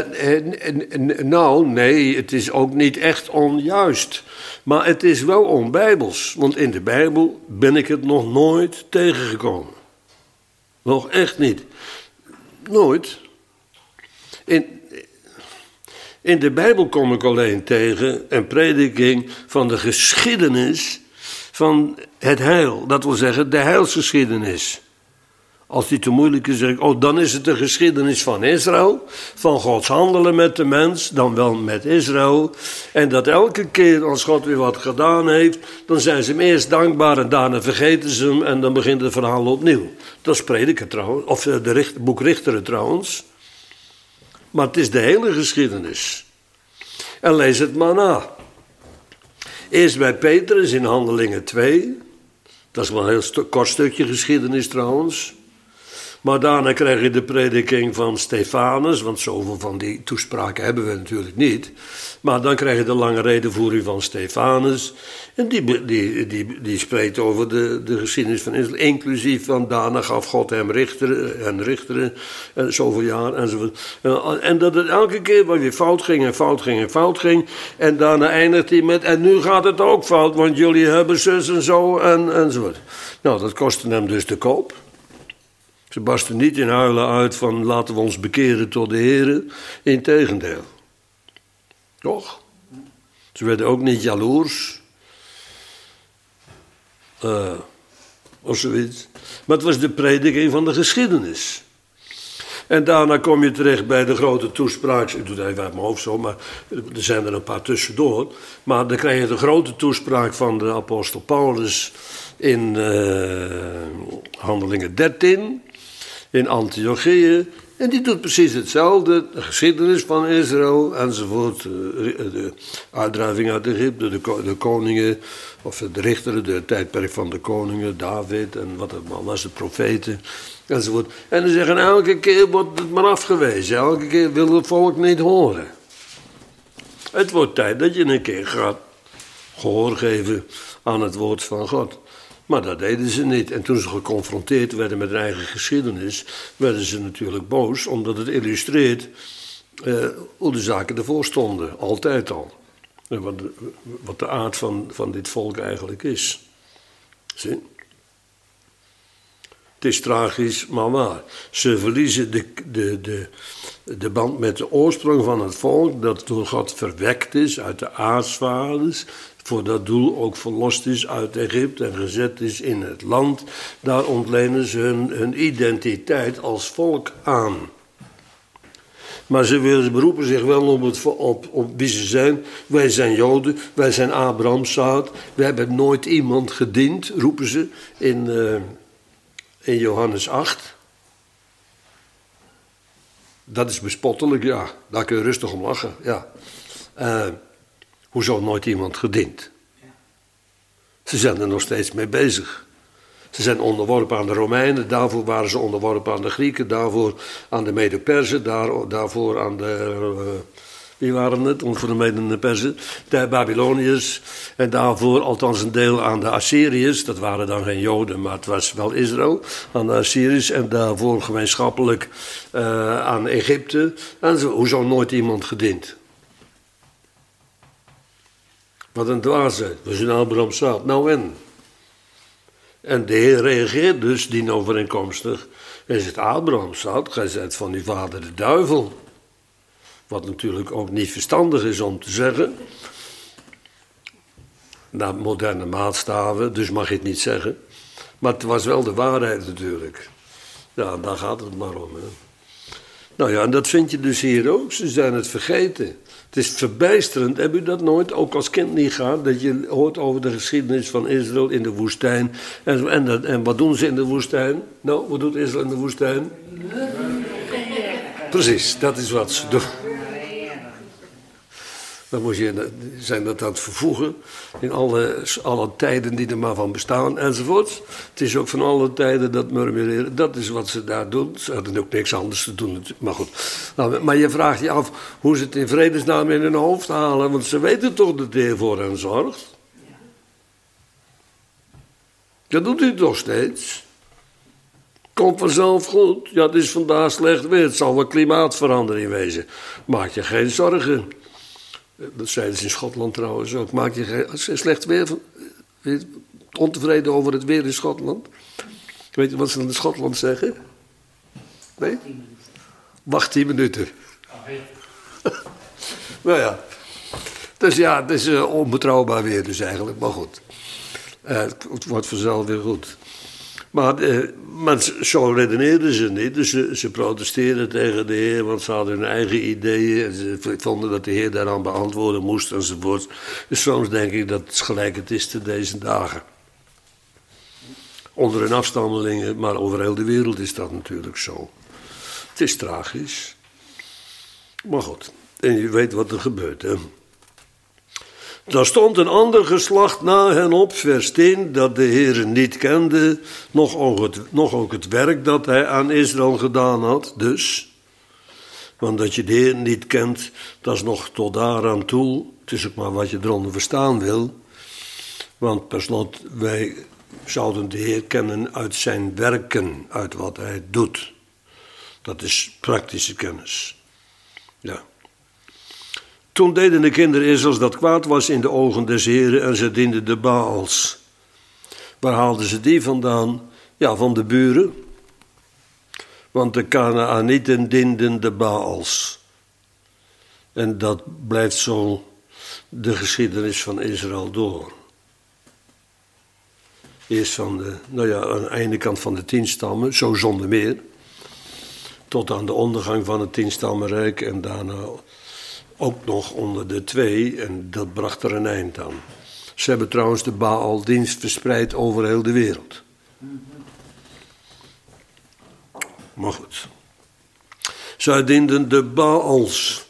Nou, nee, het is ook niet echt onjuist. Maar het is wel onbijbels. Want in de Bijbel ben ik het nog nooit tegengekomen. Nog echt niet. Nooit. In de Bijbel kom ik alleen tegen een prediking van de geschiedenis van het heil. Dat wil zeggen, de heilsgeschiedenis. Als die te moeilijk is, zeg ik, dan is het de geschiedenis van Israël, van Gods handelen met de mens, dan wel met Israël. En dat elke keer als God weer wat gedaan heeft, dan zijn ze hem eerst dankbaar en daarna vergeten ze hem en dan begint het verhaal opnieuw. Dat is Prediker trouwens, of boek Richteren trouwens. Maar het is de hele geschiedenis. En lees het maar na. Eerst bij Petrus in Handelingen 2, Dat is wel een heel kort stukje geschiedenis trouwens. Maar daarna krijg je de prediking van Stefanus, want zoveel van die toespraken hebben we natuurlijk niet. Maar dan krijg je de lange redenvoering van Stefanus. En die spreekt over de geschiedenis van Israël. Inclusief van daarna gaf God hem richteren en zoveel jaar enzovoort. En dat het elke keer maar weer fout ging. En daarna eindigt hij met, en nu gaat het ook fout, want jullie hebben zus en zo enzovoort. Nou, dat kostte hem dus de koop. Ze barsten niet in huilen uit van laten we ons bekeren tot de Heere. Integendeel. Toch? Ze werden ook niet jaloers. Of zoiets. Maar het was de prediking van de geschiedenis. En daarna kom je terecht bij de grote toespraak. Ik doe het even uit mijn hoofd zo, maar er zijn er een paar tussendoor. Maar dan krijg je de grote toespraak van de apostel Paulus in Handelingen 13... in Antiochië. En die doet precies hetzelfde. De geschiedenis van Israël enzovoort. De uitdrijving uit Egypte, de koningen, of de richteren, de tijdperk van de koningen, David en wat het maar was, de profeten enzovoort. En ze zeggen elke keer wordt het maar afgewezen. Elke keer wil het volk niet horen. Het wordt tijd dat je een keer gaat gehoor geven aan het woord van God. Maar dat deden ze niet. En toen ze geconfronteerd werden met hun eigen geschiedenis, werden ze natuurlijk boos, omdat het illustreert hoe de zaken ervoor stonden. Altijd al. En wat de aard van dit volk eigenlijk is. Zie? Het is tragisch, maar waar. Ze verliezen de band met de oorsprong van het volk, dat door God verwekt is uit de aartsvaders, voor dat doel ook verlost is uit Egypte en gezet is in het land. Daar ontlenen ze hun identiteit als volk aan. Maar ze beroepen zich wel op wie ze zijn. Wij zijn Joden, wij zijn Abrahams zaad. We hebben nooit iemand gediend, roepen ze in Johannes 8. Dat is bespottelijk, ja. Daar kun je rustig om lachen, ja. Hoezo nooit iemand gediend? Ze zijn er nog steeds mee bezig. Ze zijn onderworpen aan de Romeinen, daarvoor waren ze onderworpen aan de Grieken, daarvoor aan de Mede-Perzen, daarvoor aan de... wie waren het? Voor de Mede-Perzen, de Babyloniërs. En daarvoor althans een deel aan de Assyriërs. Dat waren dan geen Joden, maar het was wel Israël. Aan de Assyriërs en daarvoor gemeenschappelijk aan Egypte. En hoezo nooit iemand gediend? Wat een dwaasheid. We zijn Abrahams zaad. Nou en de Heer reageert dus dienovereenkomstig. Hij zegt, Abrahams zaad, gij zijt van uw vader de duivel. Wat natuurlijk ook niet verstandig is om te zeggen. Naar moderne maatstaven, dus mag je het niet zeggen. Maar het was wel de waarheid natuurlijk. Ja, daar gaat het maar om. Hè. Nou ja, en dat vind je dus hier ook. Ze zijn het vergeten. Het is verbijsterend, heb u dat nooit, ook als kind niet gehad, dat je hoort over de geschiedenis van Israël in de woestijn. En wat doen ze in de woestijn? Nou, wat doet Israël in de woestijn? Precies, dat is wat ze doen. Dan moet je zijn dat aan het vervoegen in alle tijden die er maar van bestaan enzovoort. Het is ook van alle tijden dat murmureren. Dat is wat ze daar doen. Ze hadden ook niks anders te doen. Maar goed. Nou, maar je vraagt je af hoe ze het in vredesnaam in hun hoofd halen. Want ze weten toch dat de Heer voor hen zorgt. Dat doet u toch steeds. Komt vanzelf goed. Ja, het is vandaag slecht weer. Het zal wel klimaatverandering wezen. Maak je geen zorgen. Dat zeiden ze in Schotland trouwens ook. Maak je geen slecht weer, ontevreden over het weer in Schotland? Weet je wat ze dan in Schotland zeggen? Nee? Wacht 10 minuten. Nou ja. Dus ja, het is onbetrouwbaar weer dus eigenlijk. Maar goed. Het wordt vanzelf weer goed. Maar zo redeneerden ze niet. Dus ze protesteerden tegen de Heer, want ze hadden hun eigen ideeën. En ze vonden dat de Heer daaraan beantwoorden moest enzovoort. Dus soms denk ik dat het gelijk het is te deze dagen. Onder hun afstammelingen, maar over heel de wereld is dat natuurlijk zo. Het is tragisch. Maar goed, en je weet wat er gebeurt, hè. Daar stond een ander geslacht na hen op, vers 10, dat de Heere niet kende, nog ook het werk dat hij aan Israël gedaan had. Dus, want dat je de Heer niet kent, dat is nog tot daaraan toe. Het is ook maar wat je eronder verstaan wil. Want per slot, wij zouden de Heer kennen uit zijn werken, uit wat hij doet. Dat is praktische kennis. Ja. Toen deden de kinderen Israëls dat kwaad was in de ogen des Heren en ze dienden de Baals. Waar haalden ze die vandaan? Ja, van de buren. Want de Kanaanieten dienden de Baals. En dat blijft zo de geschiedenis van Israël door. Eerst van aan de ene kant van de 10 stammen, zo zonder meer. Tot aan de ondergang van het 10-stammenrijk en daarna ook nog onder de 2 en dat bracht er een eind aan. Ze hebben trouwens de Baal-dienst verspreid over heel de wereld. Maar goed. Zij dienden de Baals.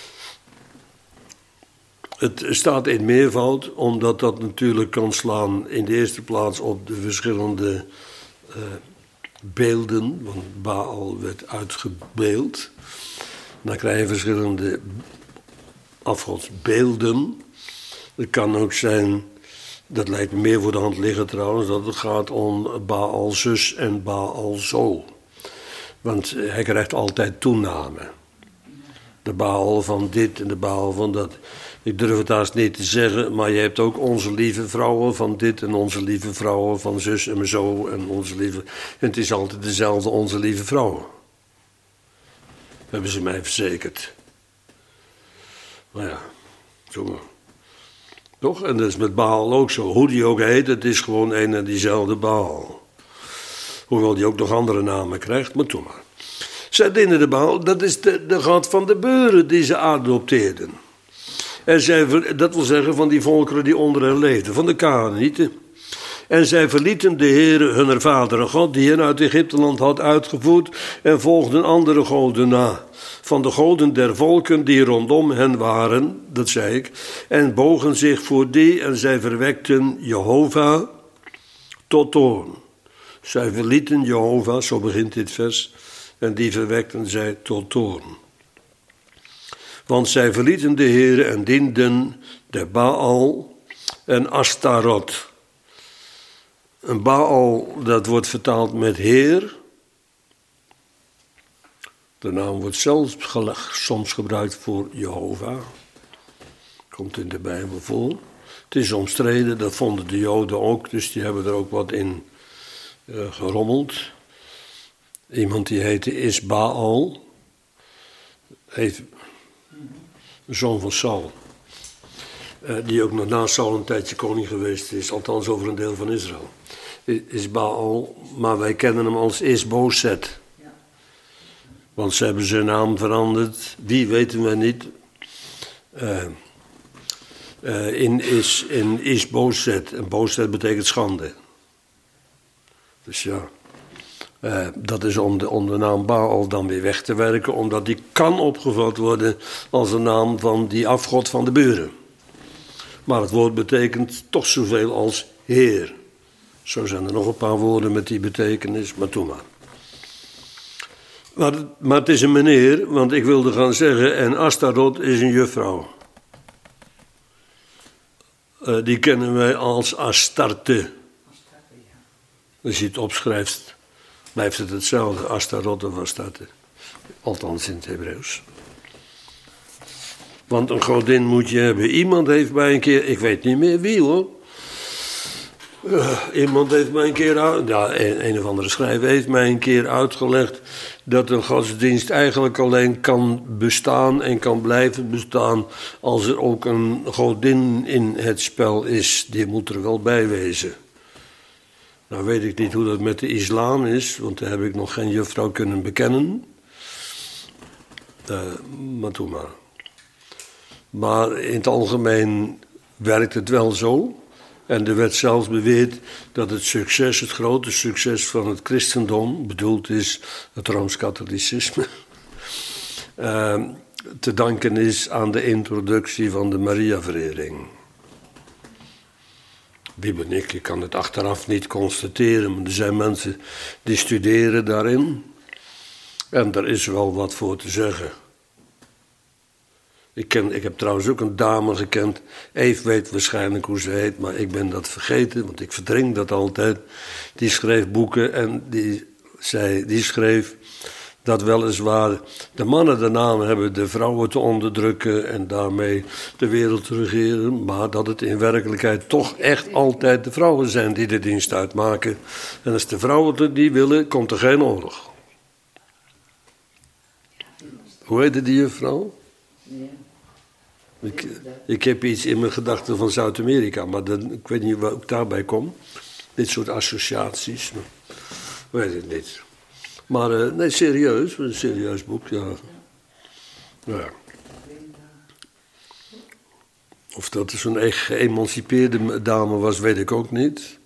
Het staat in meervoud, omdat dat natuurlijk kan slaan in de eerste plaats op de verschillende beelden. Want Baal werd uitgebeeld. Dan krijg je verschillende afgodsbeelden. Het kan ook zijn, dat lijkt me meer voor de hand liggen trouwens, dat het gaat om Baal zus en Baal zo. Want hij krijgt altijd toename. De Baal van dit en de Baal van dat. Ik durf het haast niet te zeggen, maar je hebt ook onze lieve vrouwen van dit en onze lieve vrouwen van zus en zo en onze lieve. En het is altijd dezelfde onze lieve vrouwen. Hebben ze mij verzekerd. Maar ja, zo. Toch? En dat is met Baal ook zo. Hoe die ook heet, het is gewoon een en diezelfde Baal. Hoewel die ook nog andere namen krijgt, maar toen maar. Zij dienden de Baal, dat is de god van de buren die ze adopteerden. En dat wil zeggen van die volkeren die onder hen leefden, van de Kanaanieten. En zij verlieten de Heere hunner vaderen God, die hen uit Egypteland had uitgevoerd, en volgden andere goden na. Van de goden der volken die rondom hen waren, dat zei ik, en bogen zich voor die en zij verwekten Jehovah tot toorn. Zij verlieten Jehovah, zo begint dit vers, en die verwekten zij tot toorn. Want zij verlieten de Heere en dienden de Baal en Astarot. Een Baal, dat wordt vertaald met Heer. De naam wordt zelfs soms gebruikt voor Jehovah. Komt in de Bijbel voor. Het is omstreden, dat vonden de Joden ook, dus die hebben er ook wat in gerommeld. Iemand die heette Isbaal, heet een zoon van Saul. Die ook nog na Saul een tijdje koning geweest is, althans over een deel van Israël. Isbaal, maar wij kennen hem als Isbozet. Ja. Want ze hebben zijn naam veranderd, wie weten wij niet. In Isbozet, en Bozet betekent schande. Dus ja, dat is om de naam Baal dan weer weg te werken, omdat die kan opgevat worden als de naam van die afgod van de buren. Maar het woord betekent toch zoveel als Heer. Zo zijn er nog een paar woorden met die betekenis, maar doe maar. Maar het is een meneer, want ik wilde gaan zeggen, en Astarot is een juffrouw. Die kennen wij als Astarte. Als je het opschrijft, blijft het hetzelfde, Astarot of Astarte. Althans in het Hebreeuws. Want een godin moet je hebben. Iemand heeft mij een keer, ik weet niet meer wie hoor. Iemand heeft mij een keer, een of andere schrijver heeft mij een keer uitgelegd dat een godsdienst eigenlijk alleen kan bestaan en kan blijven bestaan als er ook een godin in het spel is. Die moet er wel bij wezen. Nou weet ik niet hoe dat met de islam is, want daar heb ik nog geen juffrouw kunnen bekennen. Maar doe maar. Maar in het algemeen werkt het wel zo. En er werd zelfs beweerd dat het grote succes van het christendom, bedoeld is het Rooms-Katholicisme, te danken is aan de introductie van de Mariaverering. wie ben ik? Ik kan het achteraf niet constateren, maar er zijn mensen die studeren daarin. En daar is wel wat voor te zeggen. Ik heb trouwens ook een dame gekend. Eve weet waarschijnlijk hoe ze heet, maar ik ben dat vergeten, want ik verdring dat altijd. Die schreef boeken en die schreef dat weliswaar de mannen de naam hebben de vrouwen te onderdrukken en daarmee de wereld te regeren, maar dat het in werkelijkheid toch echt altijd de vrouwen zijn die de dienst uitmaken. En als de vrouwen het niet willen, komt er geen oorlog. Hoe heette die juffrouw? Ik heb iets in mijn gedachten van Zuid-Amerika, maar ik weet niet waar ik daarbij kom. Dit soort associaties, weet ik niet. Maar nee, serieus, een serieus boek, ja. Ja. Of dat zo'n echt geëmancipeerde dame was, weet ik ook niet.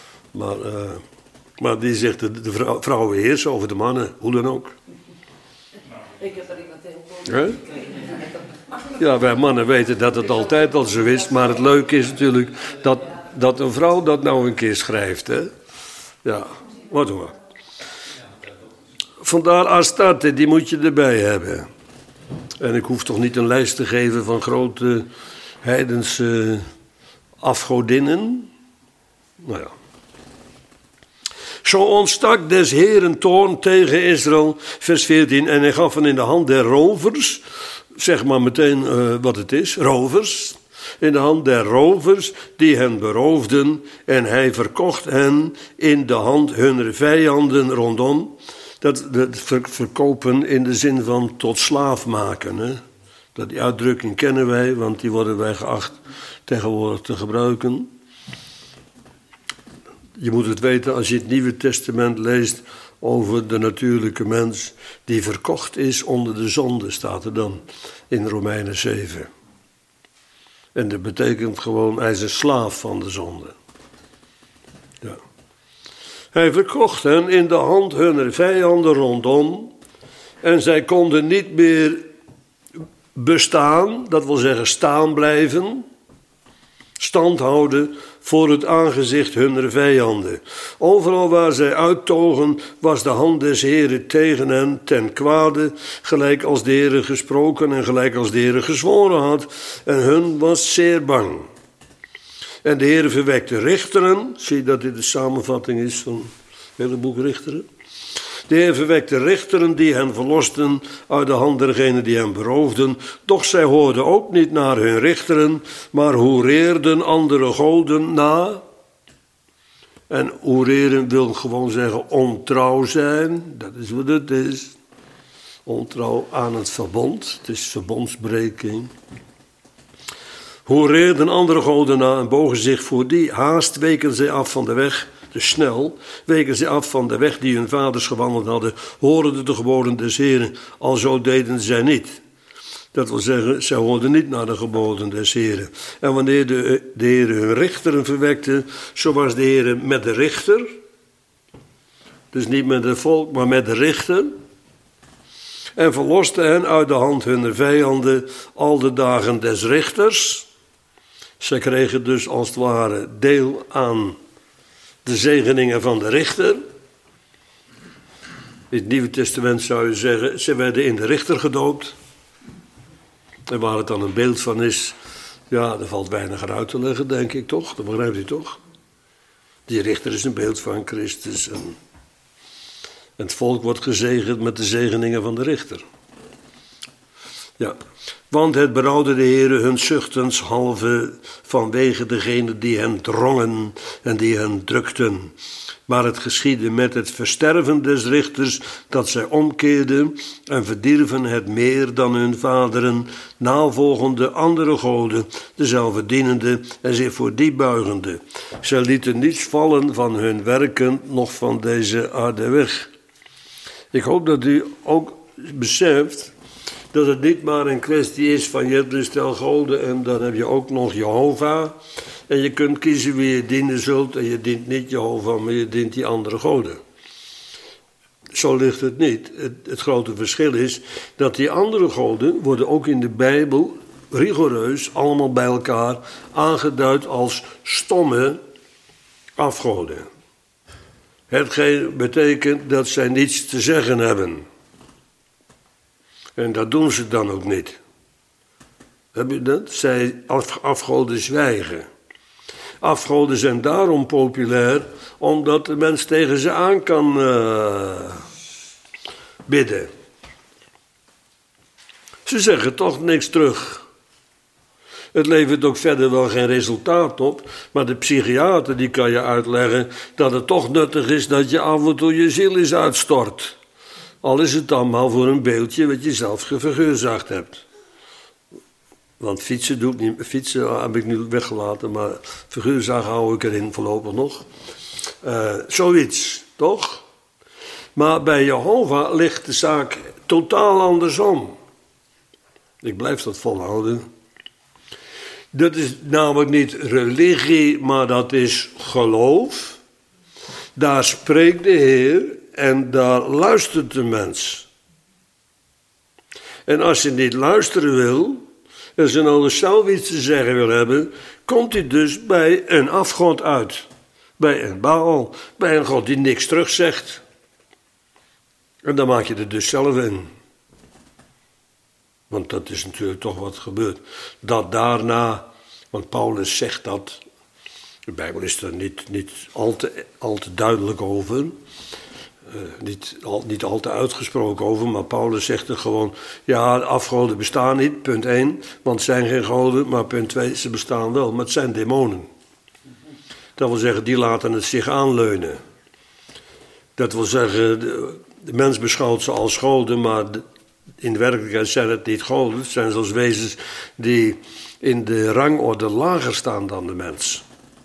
Maar die zegt, de vrouwen heersen over de mannen, hoe dan ook. Ik heb er iemand heel veel Ja, wij mannen weten dat het altijd al zo is, maar het leuke is natuurlijk dat een vrouw dat nou een keer schrijft, hè. Ja, wat hoor. Vandaar Astarte, die moet je erbij hebben. En ik hoef toch niet een lijst te geven van grote heidense afgodinnen? Nou ja. Zo ontstak des Heeren toorn tegen Israël, vers 14. En hij gaf hen in de hand der rovers, zeg maar meteen wat het is, rovers. In de hand der rovers die hen beroofden. En hij verkocht hen in de hand hunner vijanden rondom. Dat verkopen in de zin van tot slaaf maken. Hè? Die uitdrukking kennen wij, want die worden wij geacht tegenwoordig te gebruiken. Je moet het weten als je het Nieuwe Testament leest over de natuurlijke mens die verkocht is onder de zonde, staat er dan in Romeinen 7. En dat betekent gewoon, hij is een slaaf van de zonde. Ja. Hij verkocht hen in de hand hunner vijanden rondom. En zij konden niet meer bestaan, dat wil zeggen staan blijven, stand houden voor het aangezicht hunner vijanden. Overal waar zij uittogen was de hand des Heeren tegen hen ten kwade, gelijk als de Heere gesproken en gelijk als de Heere gezworen had. En hun was zeer bang. En de Heere verwekte richteren. Zie je dat dit de samenvatting is van het hele boek Richteren? De Heer verwekte richteren die hen verlosten uit de hand dergenen die hen beroofden. Doch zij hoorden ook niet naar hun richteren, maar hoereerden andere goden na. En hoereren wil gewoon zeggen ontrouw zijn. Dat is wat het is. Ontrouw aan het verbond. Het is verbondsbreking. Hoereerden andere goden na en bogen zich voor die. Haast weken zij af van de weg. Dus snel weken ze af van de weg die hun vaders gewandeld hadden, hoorden de geboden des Heren, alzo deden zij niet. Dat wil zeggen, zij hoorden niet naar de geboden des Heren. En wanneer de Heere hun richteren verwekte, zo was de Heere met de richter, dus niet met het volk, maar met de richter, en verloste hen uit de hand hunner vijanden al de dagen des richters. Zij kregen dus als het ware deel aan de zegeningen van de richter. In het Nieuwe Testament zou je zeggen, ze werden in de richter gedoopt. En waar het dan een beeld van is, ja, daar valt weinig aan uit te leggen, denk ik toch? Dat begrijpt u toch? Die richter is een beeld van Christus. En het volk wordt gezegend met de zegeningen van de richter. Ja, want het berouwde de Heere hun zuchtens halve vanwege degene die hen drongen en die hen drukten. Maar het geschiedde met het versterven des richters dat zij omkeerden en verdierven het meer dan hun vaderen, navolgende andere goden, dezelfde dienende en zich voor die buigende. Zij lieten niets vallen van hun werken, noch van deze aarde weg. Ik hoop dat u ook beseft dat het niet maar een kwestie is van je hebt een stel goden en dan heb je ook nog Jehovah. En je kunt kiezen wie je dienen zult en je dient niet Jehovah, maar je dient die andere goden. Zo ligt het niet. Het grote verschil is dat die andere goden worden ook in de Bijbel rigoureus allemaal bij elkaar aangeduid als stomme afgoden. Hetgeen betekent dat zij niets te zeggen hebben. En dat doen ze dan ook niet. Heb je dat? Zij afgoden zwijgen. Afgoden zijn daarom populair, omdat de mens tegen ze aan kan bidden. Ze zeggen toch niks terug. Het levert ook verder wel geen resultaat op, maar de psychiater die kan je uitleggen dat het toch nuttig is dat je af en toe je ziel eens uitstort. Al is het allemaal voor een beeldje wat je zelf vergeurzaagd hebt. Want fietsen doe ik niet. Fietsen heb ik nu weggelaten, maar figuurzaag hou ik erin voorlopig nog. Zoiets, toch? Maar bij Jehovah ligt de zaak totaal andersom. Ik blijf dat volhouden. Dat is namelijk niet religie, maar dat is geloof. Daar spreekt de Heer en daar luistert de mens. En als je niet luisteren wil, en ze nou zelf iets te zeggen wil hebben, komt hij dus bij een afgod uit. Bij een Baal, bij een god die niks terugzegt. En dan maak je er dus zelf in. Want dat is natuurlijk toch wat gebeurt. Dat daarna, want Paulus zegt dat, de Bijbel is er niet al te duidelijk over. Niet al te uitgesproken over, maar Paulus zegt er gewoon, ja, de afgoden bestaan niet, punt 1, want het zijn geen goden, maar punt 2, ze bestaan wel, maar het zijn demonen. Dat wil zeggen, die laten het zich aanleunen. Dat wil zeggen, de mens beschouwt ze als goden, maar in de werkelijkheid zijn het niet goden, het zijn zelfs wezens die in de rangorde lager staan dan de mens.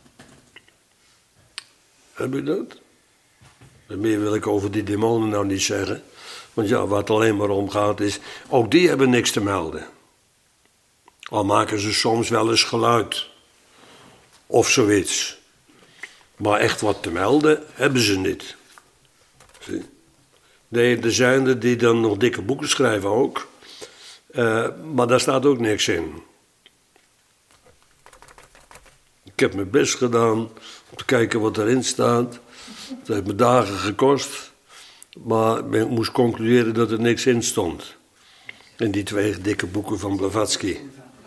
Heb je dat? Meer wil ik over die demonen nou niet zeggen. Want ja, waar het alleen maar om gaat is, ook die hebben niks te melden. Al maken ze soms wel eens geluid. Of zoiets. Maar echt wat te melden hebben ze niet. Zie? Nee, er zijn er die dan nog dikke boeken schrijven ook. Maar daar staat ook niks in. Ik heb mijn best gedaan om te kijken wat erin staat. Het heeft me dagen gekost, maar ik moest concluderen dat er niks in stond. In die 2 dikke boeken van Blavatsky.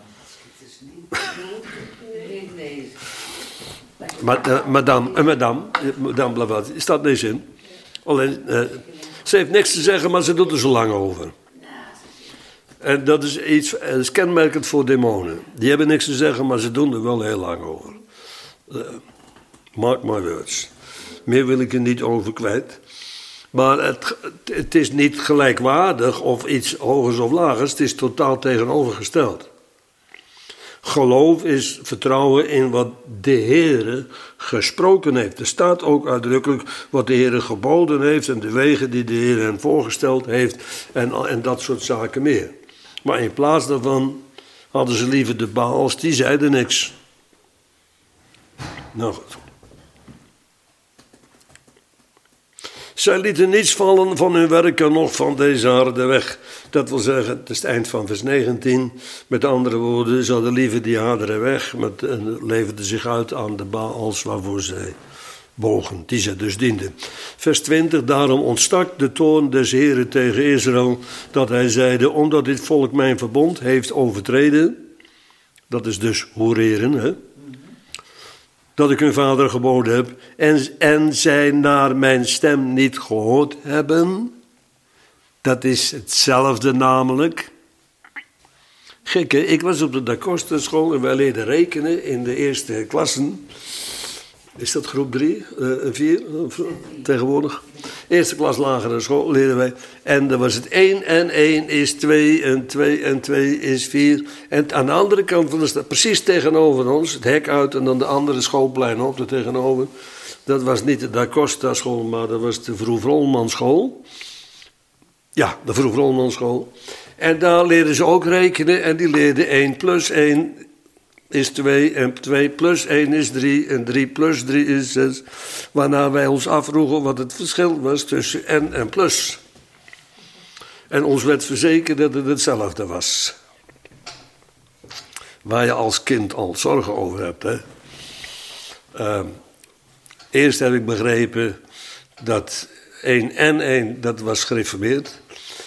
Madame Blavatsky, er staat niks in. Alleen, ze heeft niks te zeggen, maar ze doet er zo lang over. En dat is kenmerkend voor demonen. Die hebben niks te zeggen, maar ze doen er wel heel lang over. Mark my words. Meer wil ik er niet over kwijt. Maar het is niet gelijkwaardig of iets hogers of lagers. Het is totaal tegenovergesteld. Geloof is vertrouwen in wat de Heere gesproken heeft. Er staat ook uitdrukkelijk wat de Heere geboden heeft en de wegen die de Heere hen voorgesteld heeft en dat soort zaken meer. Maar in plaats daarvan hadden ze liever de Baals, die zeiden niks. Nou goed. Zij lieten niets vallen van hun werken nog van deze harde weg. Dat wil zeggen, het is het eind van vers 19. Met andere woorden, ze hadden liever die hardere weg. En leverden zich uit aan de Baals waarvoor zij bogen, die zij dus dienden. Vers 20, daarom ontstak de toorn des Heren tegen Israël, dat hij zeide, omdat dit volk mijn verbond heeft overtreden. Dat is dus hoereren, hè. Dat ik hun vader geboden heb, en zij naar mijn stem niet gehoord hebben. Dat is hetzelfde namelijk. Gek, hè? Ik was op de Da Costa school en wij leerden rekenen in de eerste klassen. Is dat groep 3, 4 tegenwoordig? Eerste klas lagere school leren wij. En dan was het 1 en 1 is 2 en 2 en 2 is 4. En aan de andere kant van de stad, precies tegenover ons, het hek uit en dan de andere schoolplein op er tegenover. Dat was niet de Da Costa school, maar dat was de Vroeg-Vrolman school. Ja, de Vroeg-Vrolman school. En daar leerden ze ook rekenen en die leerden 1 plus 1 is 2 en 2 plus 1 is 3 en 3 plus 3 is 6. Waarna wij ons afvroegen wat het verschil was tussen en plus. En ons werd verzekerd dat het hetzelfde was. Waar je als kind al zorgen over hebt. Hè? Eerst heb ik begrepen dat 1 en 1, dat was gereformeerd.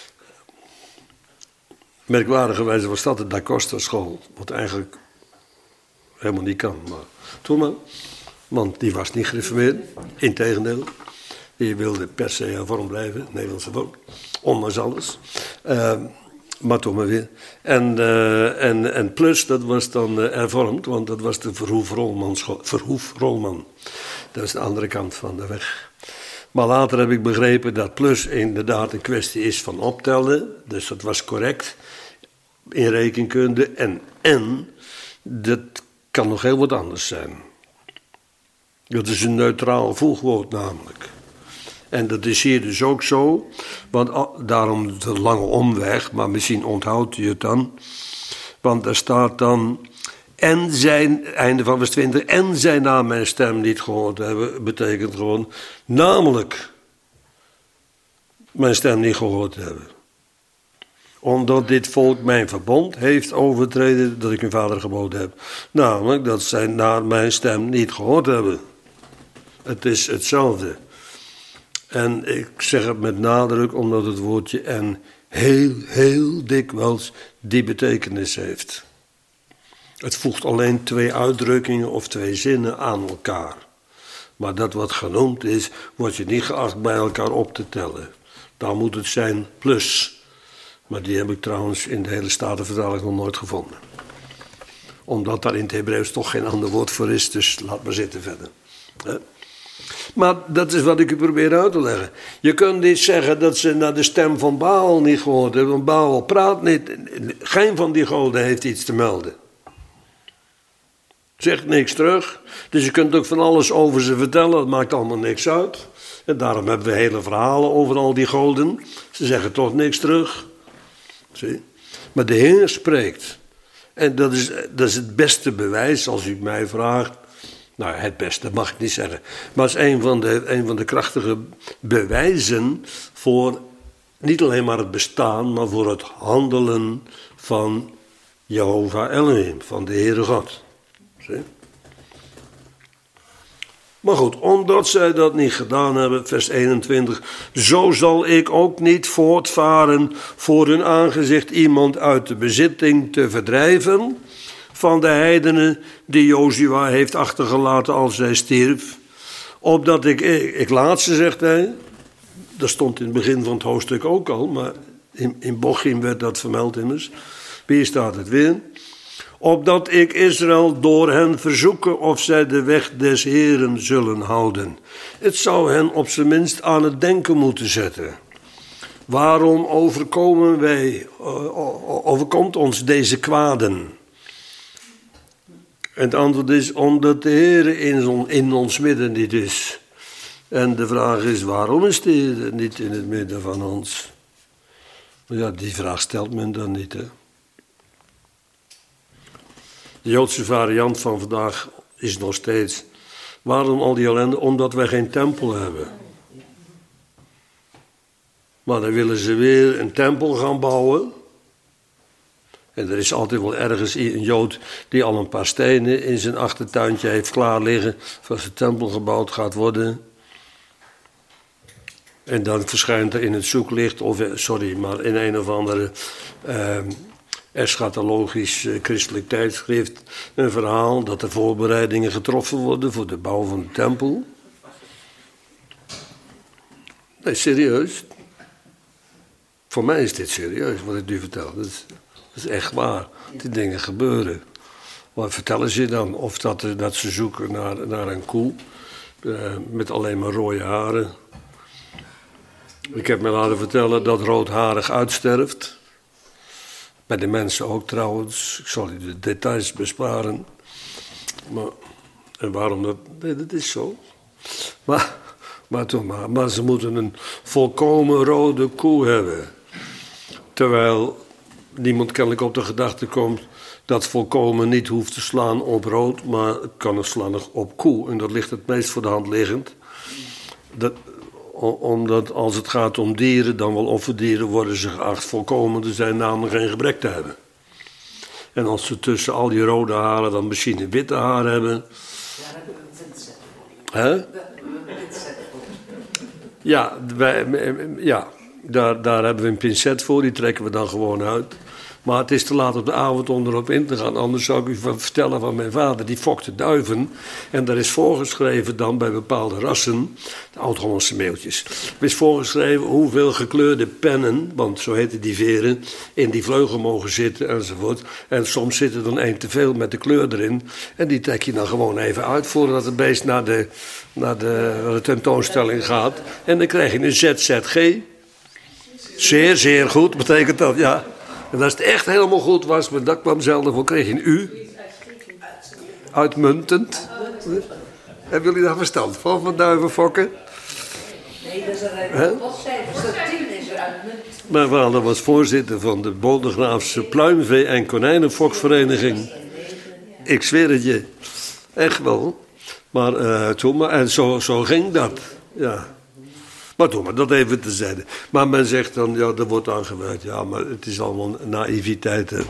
Merkwaardigerwijze was dat de Da Costa school, wat eigenlijk helemaal niet kan. Maar toen maar, want die was niet gereformeerd, integendeel. Die wilde per se hervormd blijven, Nederlandse volk, ondanks alles. Maar toen maar weer. En plus, dat was dan hervormd, want dat was de Verhoef-Rolman. Dat is de andere kant van de weg. Maar later heb ik begrepen dat plus inderdaad een kwestie is van optellen. Dus dat was correct in rekenkunde. En dat kan nog heel wat anders zijn. Dat is een neutraal voegwoord namelijk. En dat is hier dus ook zo. Want daarom de lange omweg, maar misschien onthoudt u het dan. Want er staat dan... En zijn, einde van vers 20, en zij na mijn stem niet gehoord hebben, betekent gewoon, namelijk mijn stem niet gehoord hebben. Omdat dit volk mijn verbond heeft overtreden dat ik hun vader geboden heb. Namelijk dat zij naar mijn stem niet gehoord hebben. Het is hetzelfde. En ik zeg het met nadruk omdat het woordje en heel dikwijls die betekenis heeft. Het voegt alleen 2 uitdrukkingen of 2 zinnen aan elkaar. Maar dat wat genoemd is, wordt je niet geacht bij elkaar op te tellen. Dan moet het zijn plus. Maar die heb ik trouwens in de hele Statenvertaling nog nooit gevonden. Omdat daar in het Hebreeuws toch geen ander woord voor is, dus laat maar zitten verder. Maar dat is wat ik u probeer uit te leggen. Je kunt niet zeggen dat ze naar de stem van Baal niet gehoord hebben. Want Baal praat niet. Geen van die goden heeft iets te melden. Zegt niks terug. Dus je kunt ook van alles over ze vertellen. Dat maakt allemaal niks uit. En daarom hebben we hele verhalen over al die goden. Ze zeggen toch niks terug. Zie? Maar de Heer spreekt. En dat is het beste bewijs als u mij vraagt. Nou, het beste mag ik niet zeggen. Maar het is een van de krachtige bewijzen voor niet alleen maar het bestaan, maar voor het handelen van Jehovah Elohim, van de Heere God. Zie? Maar goed, omdat zij dat niet gedaan hebben, vers 21, zo zal ik ook niet voortvaren voor hun aangezicht iemand uit de bezitting te verdrijven van de heidenen die Jozua heeft achtergelaten als hij stierf. Opdat ik laat ze, zegt hij, dat stond in het begin van het hoofdstuk ook al, maar in Bochim werd dat vermeld immers. Hier staat het weer. Opdat ik Israël door hen verzoeken of zij de weg des Heeren zullen houden. Het zou hen op zijn minst aan het denken moeten zetten. Waarom overkomt ons deze kwaden? En het antwoord is omdat de Heer in ons midden niet is. En de vraag is, waarom is de Heer niet in het midden van ons? Ja, die vraag stelt men dan niet, hè. De Joodse variant van vandaag is nog steeds, waarom al die ellende? Omdat wij geen tempel hebben. Maar dan willen ze weer een tempel gaan bouwen. En er is altijd wel ergens een Jood die al een paar stenen in zijn achtertuintje heeft klaar liggen voor als de tempel gebouwd gaat worden. En dan verschijnt er in het zoeklicht, maar in een of andere eschatologisch christelijk tijdschrift een verhaal dat er voorbereidingen getroffen worden voor de bouw van de tempel. Nee, serieus. Voor mij is dit serieus wat ik nu vertel. Dat is echt waar. Die dingen gebeuren. Wat vertellen ze dan? Of dat ze zoeken naar een koe met alleen maar rode haren. Ik heb me laten vertellen dat roodharig uitsterft. Bij de mensen ook trouwens. Ik zal u de details besparen. En waarom dat? Nee, dat is zo. Maar ze moeten een volkomen rode koe hebben. Terwijl niemand kennelijk op de gedachte komt dat volkomen niet hoeft te slaan op rood, maar kan het slaan op koe. En dat ligt het meest voor de hand liggend. Omdat als het gaat om dieren, dan wel offerdieren, worden ze geacht volkomen te zijn, namelijk geen gebrek te hebben. En als ze tussen al die rode haren dan misschien een witte haar hebben. Hè? Ja, daar hebben we een pincet voor, die trekken we dan gewoon uit. Maar het is te laat op de avond om erop in te gaan. Anders zou ik u vertellen van mijn vader, die fokte duiven. En daar is voorgeschreven dan bij bepaalde rassen, de Oud-Hollandse meeltjes. Er is voorgeschreven hoeveel gekleurde pennen, want zo heten die veren, in die vleugel mogen zitten enzovoort. En soms zit er dan één te veel met de kleur erin. En die trek je dan gewoon even uit voordat het beest naar de tentoonstelling gaat. En dan krijg je een ZZG. Zeer, zeer goed betekent dat, ja. En als het echt helemaal goed was, maar dat kwam zelden voor, kreeg je een U. Uitmuntend. Hebben jullie daar verstand van duivenfokken? Nee, dat is een potcijfers. Dat 10 is er uitmuntend. Mijn vader was voorzitter van de Bodegraafse Pluimvee- en Konijnenfokvereniging. Ik zweer het je. Echt wel. Maar en zo ging dat. Ja. Maar doe maar, dat even terzijde. Maar men zegt dan, ja, er wordt aangewerkt. Ja, maar het is allemaal naïviteit. Hè.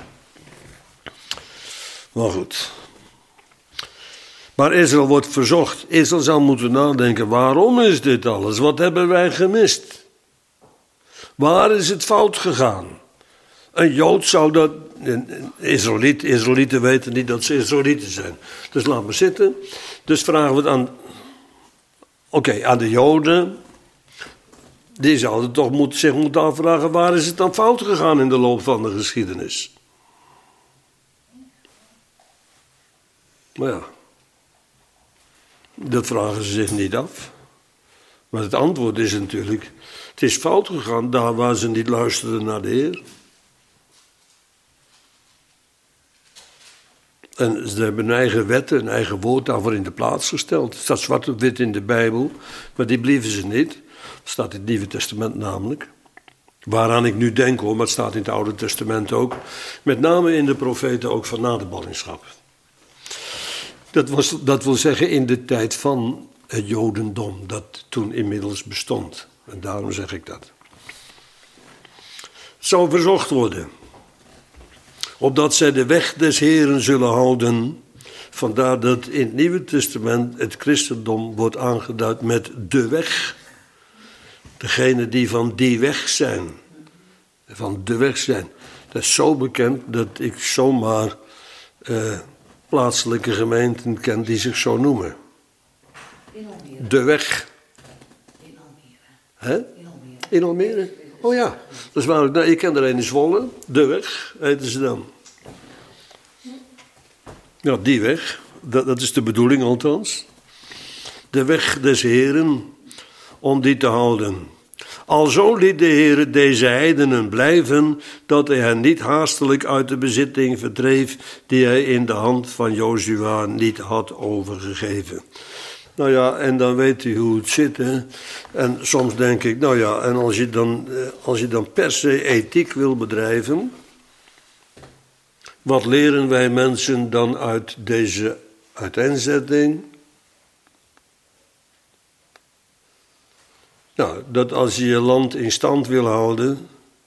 Maar goed. Maar Israël wordt verzocht. Israël zal moeten nadenken, waarom is dit alles? Wat hebben wij gemist? Waar is het fout gegaan? Een Jood zou dat... Israëlieten weten niet dat ze Israëlieten zijn. Dus laat maar zitten. Dus vragen we het aan... Oké, aan de Joden... Die zouden toch zich moeten afvragen, waar is het dan fout gegaan in de loop van de geschiedenis? Maar ja, dat vragen ze zich niet af. Maar het antwoord is natuurlijk, het is fout gegaan daar waar ze niet luisterden naar de Heer. En ze hebben hun eigen wetten, een eigen woord daarvoor in de plaats gesteld. Het staat zwart op wit in de Bijbel, maar die blieven ze niet. Dat staat in het Nieuwe Testament namelijk. Waaraan ik nu denk hoor, maar het staat in het Oude Testament ook. Met name in de profeten ook van na de ballingschap. Dat wil zeggen in de tijd van het Jodendom, dat toen inmiddels bestond. En daarom zeg ik dat. Het zal verzocht worden. Opdat zij de weg des Heren zullen houden. Vandaar dat in het Nieuwe Testament het christendom wordt aangeduid met de weg. Degene die van die weg zijn. Van de weg zijn. Dat is zo bekend dat ik zomaar plaatselijke gemeenten ken die zich zo noemen. In Almere. De weg. In Almere. Hè? In Almere. In Almere? Oh ja. Dat is waar. Nou, ik ken er een in Zwolle. De weg heten ze dan. Ja, die weg. Dat is de bedoeling althans. De weg des Heren. Om die te houden. Alzo liet de Heere deze heidenen blijven, dat hij hen niet haastelijk uit de bezitting verdreef, die hij in de hand van Jozua niet had overgegeven. Nou ja, en dan weet u hoe het zit, hè. En soms denk ik, nou ja, en als je dan per se ethiek wil bedrijven, wat leren wij mensen dan uit deze uiteenzetting? Nou, dat als je je land in stand wil houden,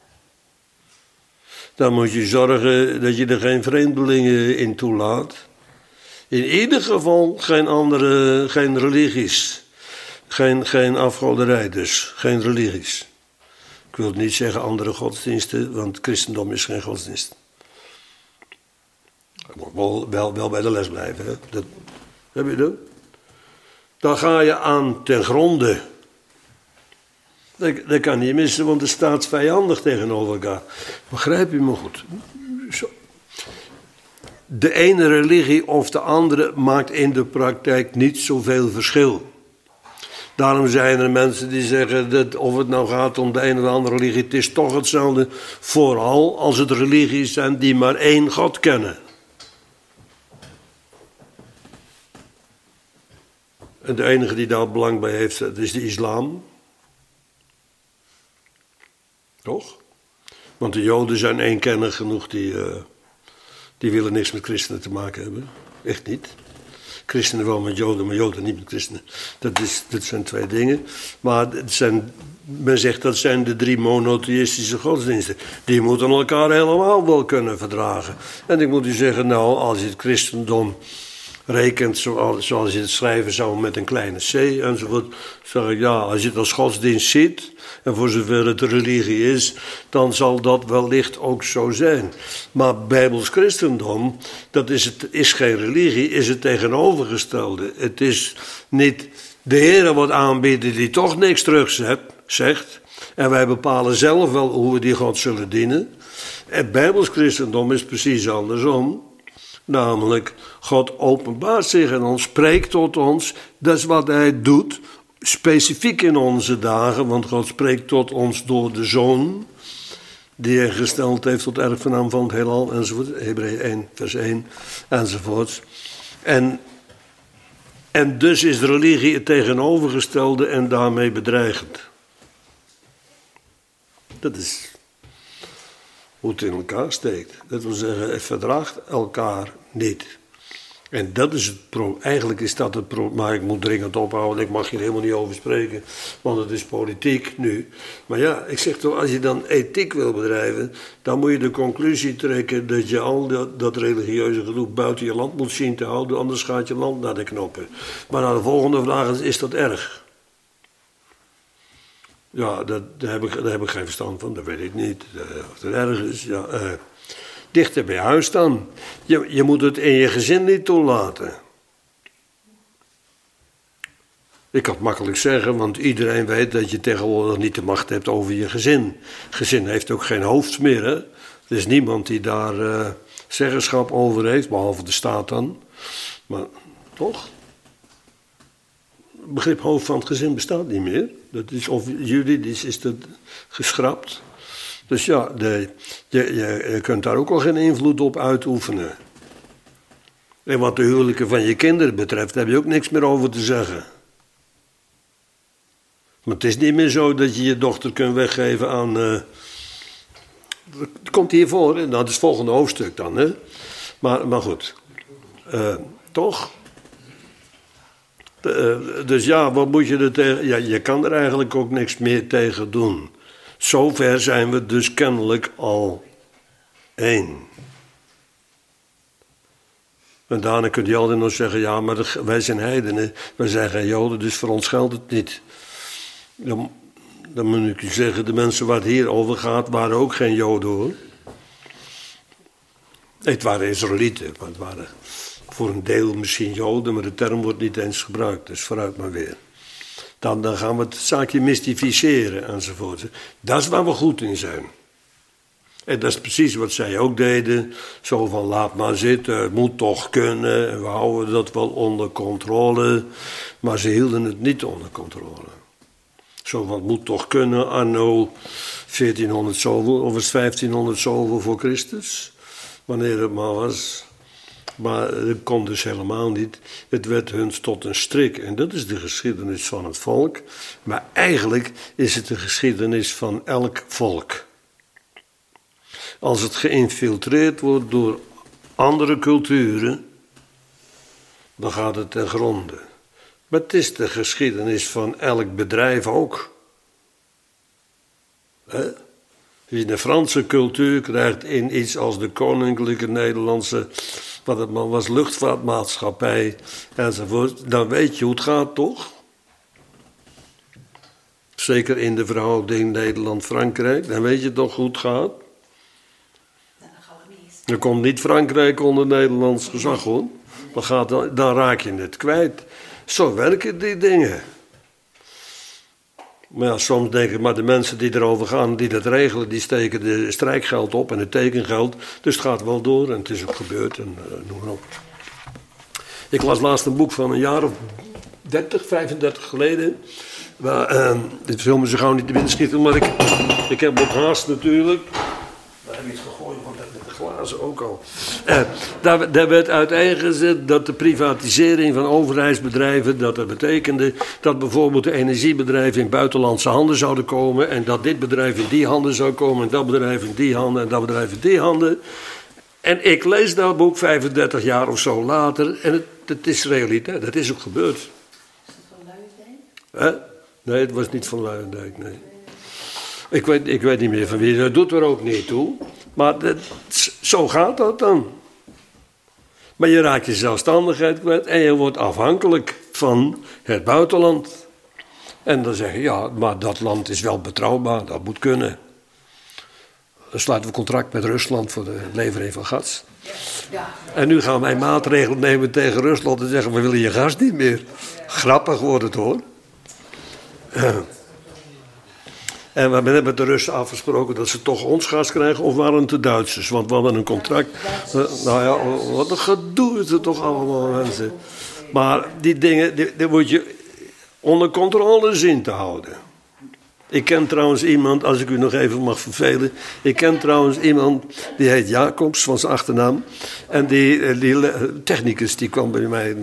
dan moet je zorgen dat je er geen vreemdelingen in toelaat. In ieder geval geen religies. Geen afgoderij dus, geen religies. Ik wil niet zeggen andere godsdiensten, want het christendom is geen godsdienst. Ik moet wel bij de les blijven, hè. Heb je dat? Dan ga je aan ten gronde. Dat kan niet missen, want het staat vijandig tegenover elkaar. Begrijp je me goed? Zo. De ene religie of de andere maakt in de praktijk niet zoveel verschil. Daarom zijn er mensen die zeggen dat of het nou gaat om de een of de andere religie, het is toch hetzelfde. Vooral als het religies zijn die maar één God kennen. En de enige die daar belang bij heeft, dat is de islam. Toch? Want de Joden zijn eenkennig genoeg, die willen niks met christenen te maken hebben. Echt niet. Christenen wel met Joden, maar Joden niet met christenen. Dat zijn twee dingen. Maar men zegt dat zijn de 3 monotheïstische godsdiensten. Die moeten elkaar helemaal wel kunnen verdragen. En ik moet u zeggen, nou, als je het christendom rekent zoals je het schrijven zou met een kleine c enzovoort. Zeg ik, ja, als je het als godsdienst ziet, en voor zover het religie is, dan zal dat wellicht ook zo zijn. Maar Bijbels christendom, is geen religie, is het tegenovergestelde. Het is niet de Heer wat aanbieden die toch niks terug zegt. En wij bepalen zelf wel hoe we die God zullen dienen. Het Bijbels christendom is precies andersom. Namelijk, God openbaart zich en ons, spreekt tot ons. Dat is wat hij doet, specifiek in onze dagen. Want God spreekt tot ons door de Zoon, die hij gesteld heeft tot erfgenaam van het heelal, enzovoort. Hebreeën 1, vers 1, enzovoort. En dus is religie het tegenovergestelde en daarmee bedreigend. Dat is hoe het in elkaar steekt. Dat wil zeggen, het verdraagt elkaar niet. En dat is het eigenlijk is dat het probleem. Maar ik moet dringend ophouden, ik mag hier helemaal niet over spreken, want het is politiek nu. Maar ja, ik zeg toch, als je dan ethiek wil bedrijven, dan moet je de conclusie trekken dat je al dat religieuze gedoe buiten je land moet zien te houden, anders gaat je land naar de knoppen. Maar nou, de volgende vraag is dat erg? Ja, daar heb ik geen verstand van, dat weet ik niet. Of het erg is, ja. Dichter bij huis dan. Je moet het in je gezin niet toelaten. Ik kan het makkelijk zeggen, want iedereen weet dat je tegenwoordig niet de macht hebt over je gezin. Gezin heeft ook geen hoofd meer, hè. Er is niemand die daar zeggenschap over heeft, behalve de staat dan. Maar toch? Het begrip hoofd van het gezin bestaat niet meer. Dat is, of juridisch is dat geschrapt. Dus ja, je kunt daar ook al geen invloed op uitoefenen. En wat de huwelijken van je kinderen betreft, heb je ook niks meer over te zeggen. Maar het is niet meer zo dat je je dochter kunt weggeven aan... Het komt hiervoor, en dat is het volgende hoofdstuk dan, hè. Maar goed, toch? Dus ja, wat moet je er tegen... Ja, je kan er eigenlijk ook niks meer tegen doen. Zover zijn we dus kennelijk al één. En daarna kun je altijd nog zeggen, ja, maar wij zijn heidenen, wij zijn geen Joden, dus voor ons geldt het niet. Dan moet ik u zeggen, de mensen waar het hier over gaat, waren ook geen Joden, hoor. Het waren Israëlieten, maar het waren voor een deel misschien Joden, maar de term wordt niet eens gebruikt, dus vooruit maar weer. Dan gaan we het zaakje mystificeren enzovoort. Dat is waar we goed in zijn. En dat is precies wat zij ook deden. Zo van, laat maar zitten, het moet toch kunnen. En we houden dat wel onder controle. Maar ze hielden het niet onder controle. Zo van, het moet toch kunnen, anno 1400 zoveel, of is 1500 zoveel voor Christus. Wanneer het maar was. Maar dat kon dus helemaal niet. Het werd hun tot een strik. En dat is de geschiedenis van het volk. Maar eigenlijk is het de geschiedenis van elk volk. Als het geïnfiltreerd wordt door andere culturen, dan gaat het ten gronde. Maar het is de geschiedenis van elk bedrijf ook. Als je de Franse cultuur krijgt in iets als de Koninklijke Nederlandse, wat het maar was, luchtvaartmaatschappij enzovoort, dan weet je hoe het gaat, toch? Zeker in de verhouding Nederland-Frankrijk, dan weet je toch hoe het gaat? Dan komt niet Frankrijk onder Nederlands gezag, hoor. Dan raak je het kwijt. Zo werken die dingen. Maar ja, soms denk ik, maar de mensen die erover gaan, die dat regelen, die steken de strijkgeld op en het tekengeld. Dus het gaat wel door en het is ook gebeurd en noem maar op. Ik las laatst een boek van een jaar of 30, 35 geleden. Dit wil me zo gauw niet te binnen schieten, maar ik heb ook haast natuurlijk. Daar heb ik iets gegooid, want dat met de glazen ook al. Daar werd uiteengezet dat de privatisering van overheidsbedrijven, dat betekende dat bijvoorbeeld de energiebedrijven in buitenlandse handen zouden komen en dat dit bedrijf in die handen zou komen en dat bedrijf in die handen en dat bedrijf in die handen. En ik lees dat boek 35 jaar of zo later en het is realiteit, dat is ook gebeurd. Is het van Luijendijk? Nee, het was niet van Luijendijk, nee. Ik weet niet meer van wie, dat doet er ook niet toe. Maar zo gaat dat dan. Maar je raakt je zelfstandigheid kwijt en je wordt afhankelijk van het buitenland. En dan zeg je, ja, maar dat land is wel betrouwbaar, dat moet kunnen. Dan sluiten we contract met Rusland voor de levering van gas. Ja. En nu gaan wij maatregelen nemen tegen Rusland en zeggen, we willen je gas niet meer. Grappig wordt het hoor. En we hebben met de Russen afgesproken dat ze toch ons gas krijgen, of waren het de Duitsers? Want we hadden een contract. Nou ja, wat een gedoe is het toch allemaal, mensen. Maar die dingen, die moet je onder controle zien te houden. Ik ken trouwens iemand, als ik u nog even mag vervelen. Ik ken trouwens iemand, die heet Jacobs, van zijn achternaam. En die technicus, die kwam bij mij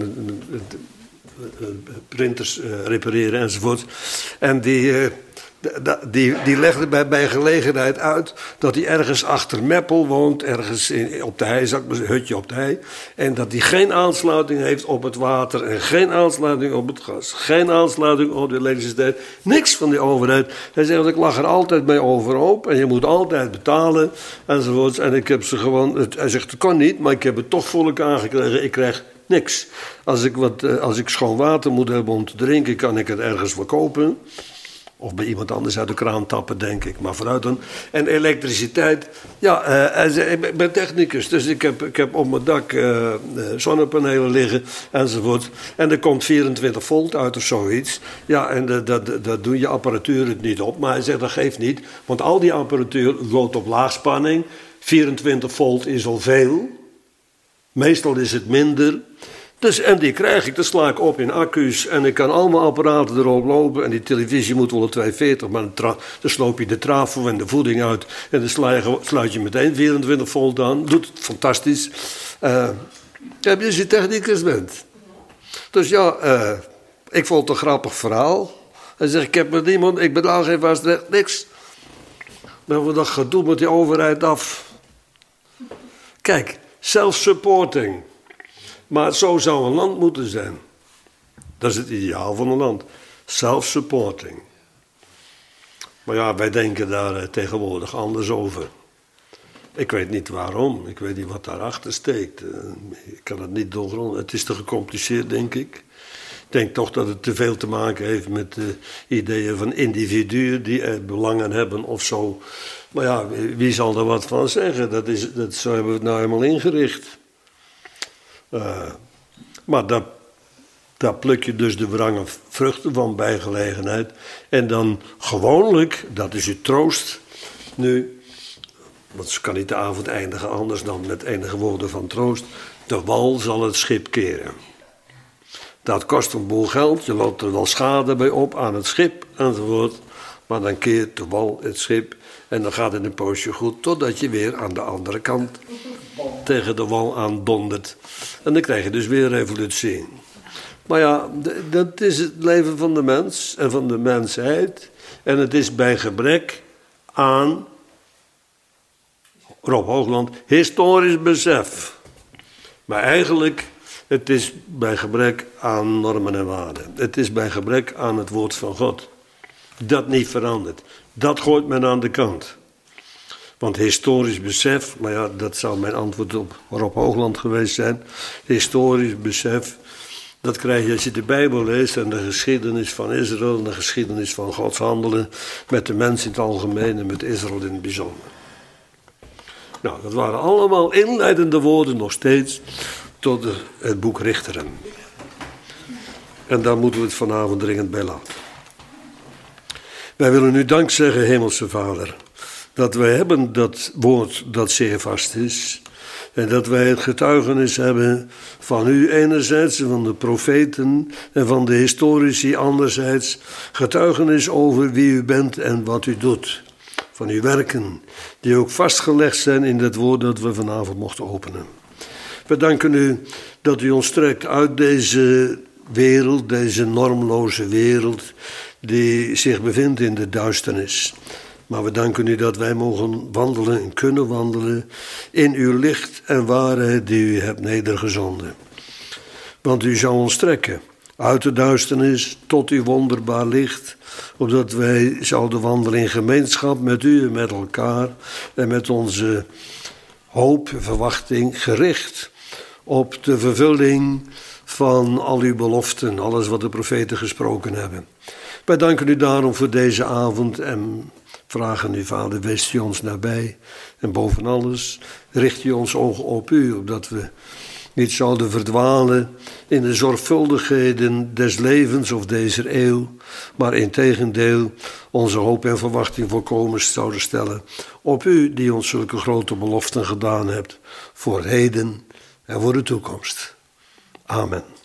printers repareren enzovoort. En die legde bij gelegenheid uit dat hij ergens achter Meppel woont, ergens op de hei, een hutje op de hei. En dat hij geen aansluiting heeft op het water en geen aansluiting op het gas. Geen aansluiting op de elektriciteit. Niks van die overheid. Hij zegt, ik lag er altijd mee overhoop en je moet altijd betalen enzovoorts. En ik heb ze gewoon, hij zegt, het kan niet, maar ik heb het toch voor elkaar gekregen. Ik krijg niks. Als ik schoon water moet hebben om te drinken, kan ik het ergens verkopen. Of bij iemand anders uit de kraan tappen, denk ik. Maar vooruit dan. En elektriciteit. Ja, ik ben technicus. Dus ik heb op mijn dak zonnepanelen liggen enzovoort. En er komt 24 volt uit of zoiets. Ja, en dat doe je apparatuur het niet op. Maar hij zegt, dat geeft niet. Want al die apparatuur loopt op laagspanning. 24 volt is al veel. Meestal is het minder. Dus, en die krijg ik, dat sla ik op in accu's en ik kan allemaal apparaten erop lopen. En die televisie moet wel op 240, maar dan sloop je de trafo en de voeding uit. En dan sluit je meteen 24 volt aan. Doet het fantastisch. Heb je als je technicus bent. Dus ja, ik vond het een grappig verhaal. Hij zegt, ik heb met niemand, ik betaal geen vast recht, niks. Dan we dat gedoe met die overheid af. Kijk, self-supporting. Maar zo zou een land moeten zijn. Dat is het ideaal van een land. Self-supporting. Maar ja, wij denken daar tegenwoordig anders over. Ik weet niet waarom. Ik weet niet wat daarachter steekt. Ik kan het niet doorgronden. Het is te gecompliceerd, denk ik. Ik denk toch dat het te veel te maken heeft met de ideeën van individuen die belangen hebben of zo. Maar ja, wie zal er wat van zeggen? Zo hebben we het nou helemaal ingericht. Maar daar pluk je dus de wrange vruchten van bij gelegenheid. En dan gewoonlijk, dat is uw troost nu. Want ze kan niet de avond eindigen anders dan met enige woorden van troost. De wal zal het schip keren. Dat kost een boel geld, je loopt er wel schade bij op aan het schip enzovoort. Maar dan keert de wal het schip en dan gaat het een poosje goed totdat je weer aan de andere kant tegen de wal aan dondert. En dan krijg je dus weer revolutie. Maar ja, dat is het leven van de mens en van de mensheid. En het is bij gebrek aan, Rob Hoogland, historisch besef. Maar eigenlijk, het is bij gebrek aan normen en waarden. Het is bij gebrek aan het woord van God. Dat niet verandert. Dat gooit men aan de kant. Want historisch besef, maar ja, dat zou mijn antwoord op Rob Hoogland geweest zijn. Historisch besef, dat krijg je als je de Bijbel leest en de geschiedenis van Israël en de geschiedenis van Gods handelen met de mens in het algemeen en met Israël in het bijzonder. Nou, dat waren allemaal inleidende woorden nog steeds tot het boek Richteren. En daar moeten we het vanavond dringend bij laten. Wij willen u dank zeggen, Hemelse Vader, dat wij hebben dat woord dat zeer vast is. En dat wij het getuigenis hebben van u enerzijds en van de profeten en van de historici anderzijds. Getuigenis over wie u bent en wat u doet. Van uw werken, die ook vastgelegd zijn in het woord dat we vanavond mochten openen. We danken u dat u ons trekt uit deze wereld, deze normloze wereld, die zich bevindt in de duisternis. Maar we danken u dat wij mogen wandelen en kunnen wandelen in uw licht en waarheid die u hebt nedergezonden. Want u zou ons trekken uit de duisternis tot uw wonderbaar licht, opdat wij zouden wandelen in gemeenschap met u en met elkaar en met onze hoop en verwachting gericht op de vervulling van al uw beloften, alles wat de profeten gesproken hebben. Wij danken u daarom voor deze avond en vragen u, Vader, wees u ons nabij. En boven alles richt u ons ogen op u, opdat we niet zouden verdwalen in de zorgvuldigheden des levens of deze eeuw, maar integendeel onze hoop en verwachting volkomen zouden stellen op u, die ons zulke grote beloften gedaan hebt voor het heden en voor de toekomst. Amen.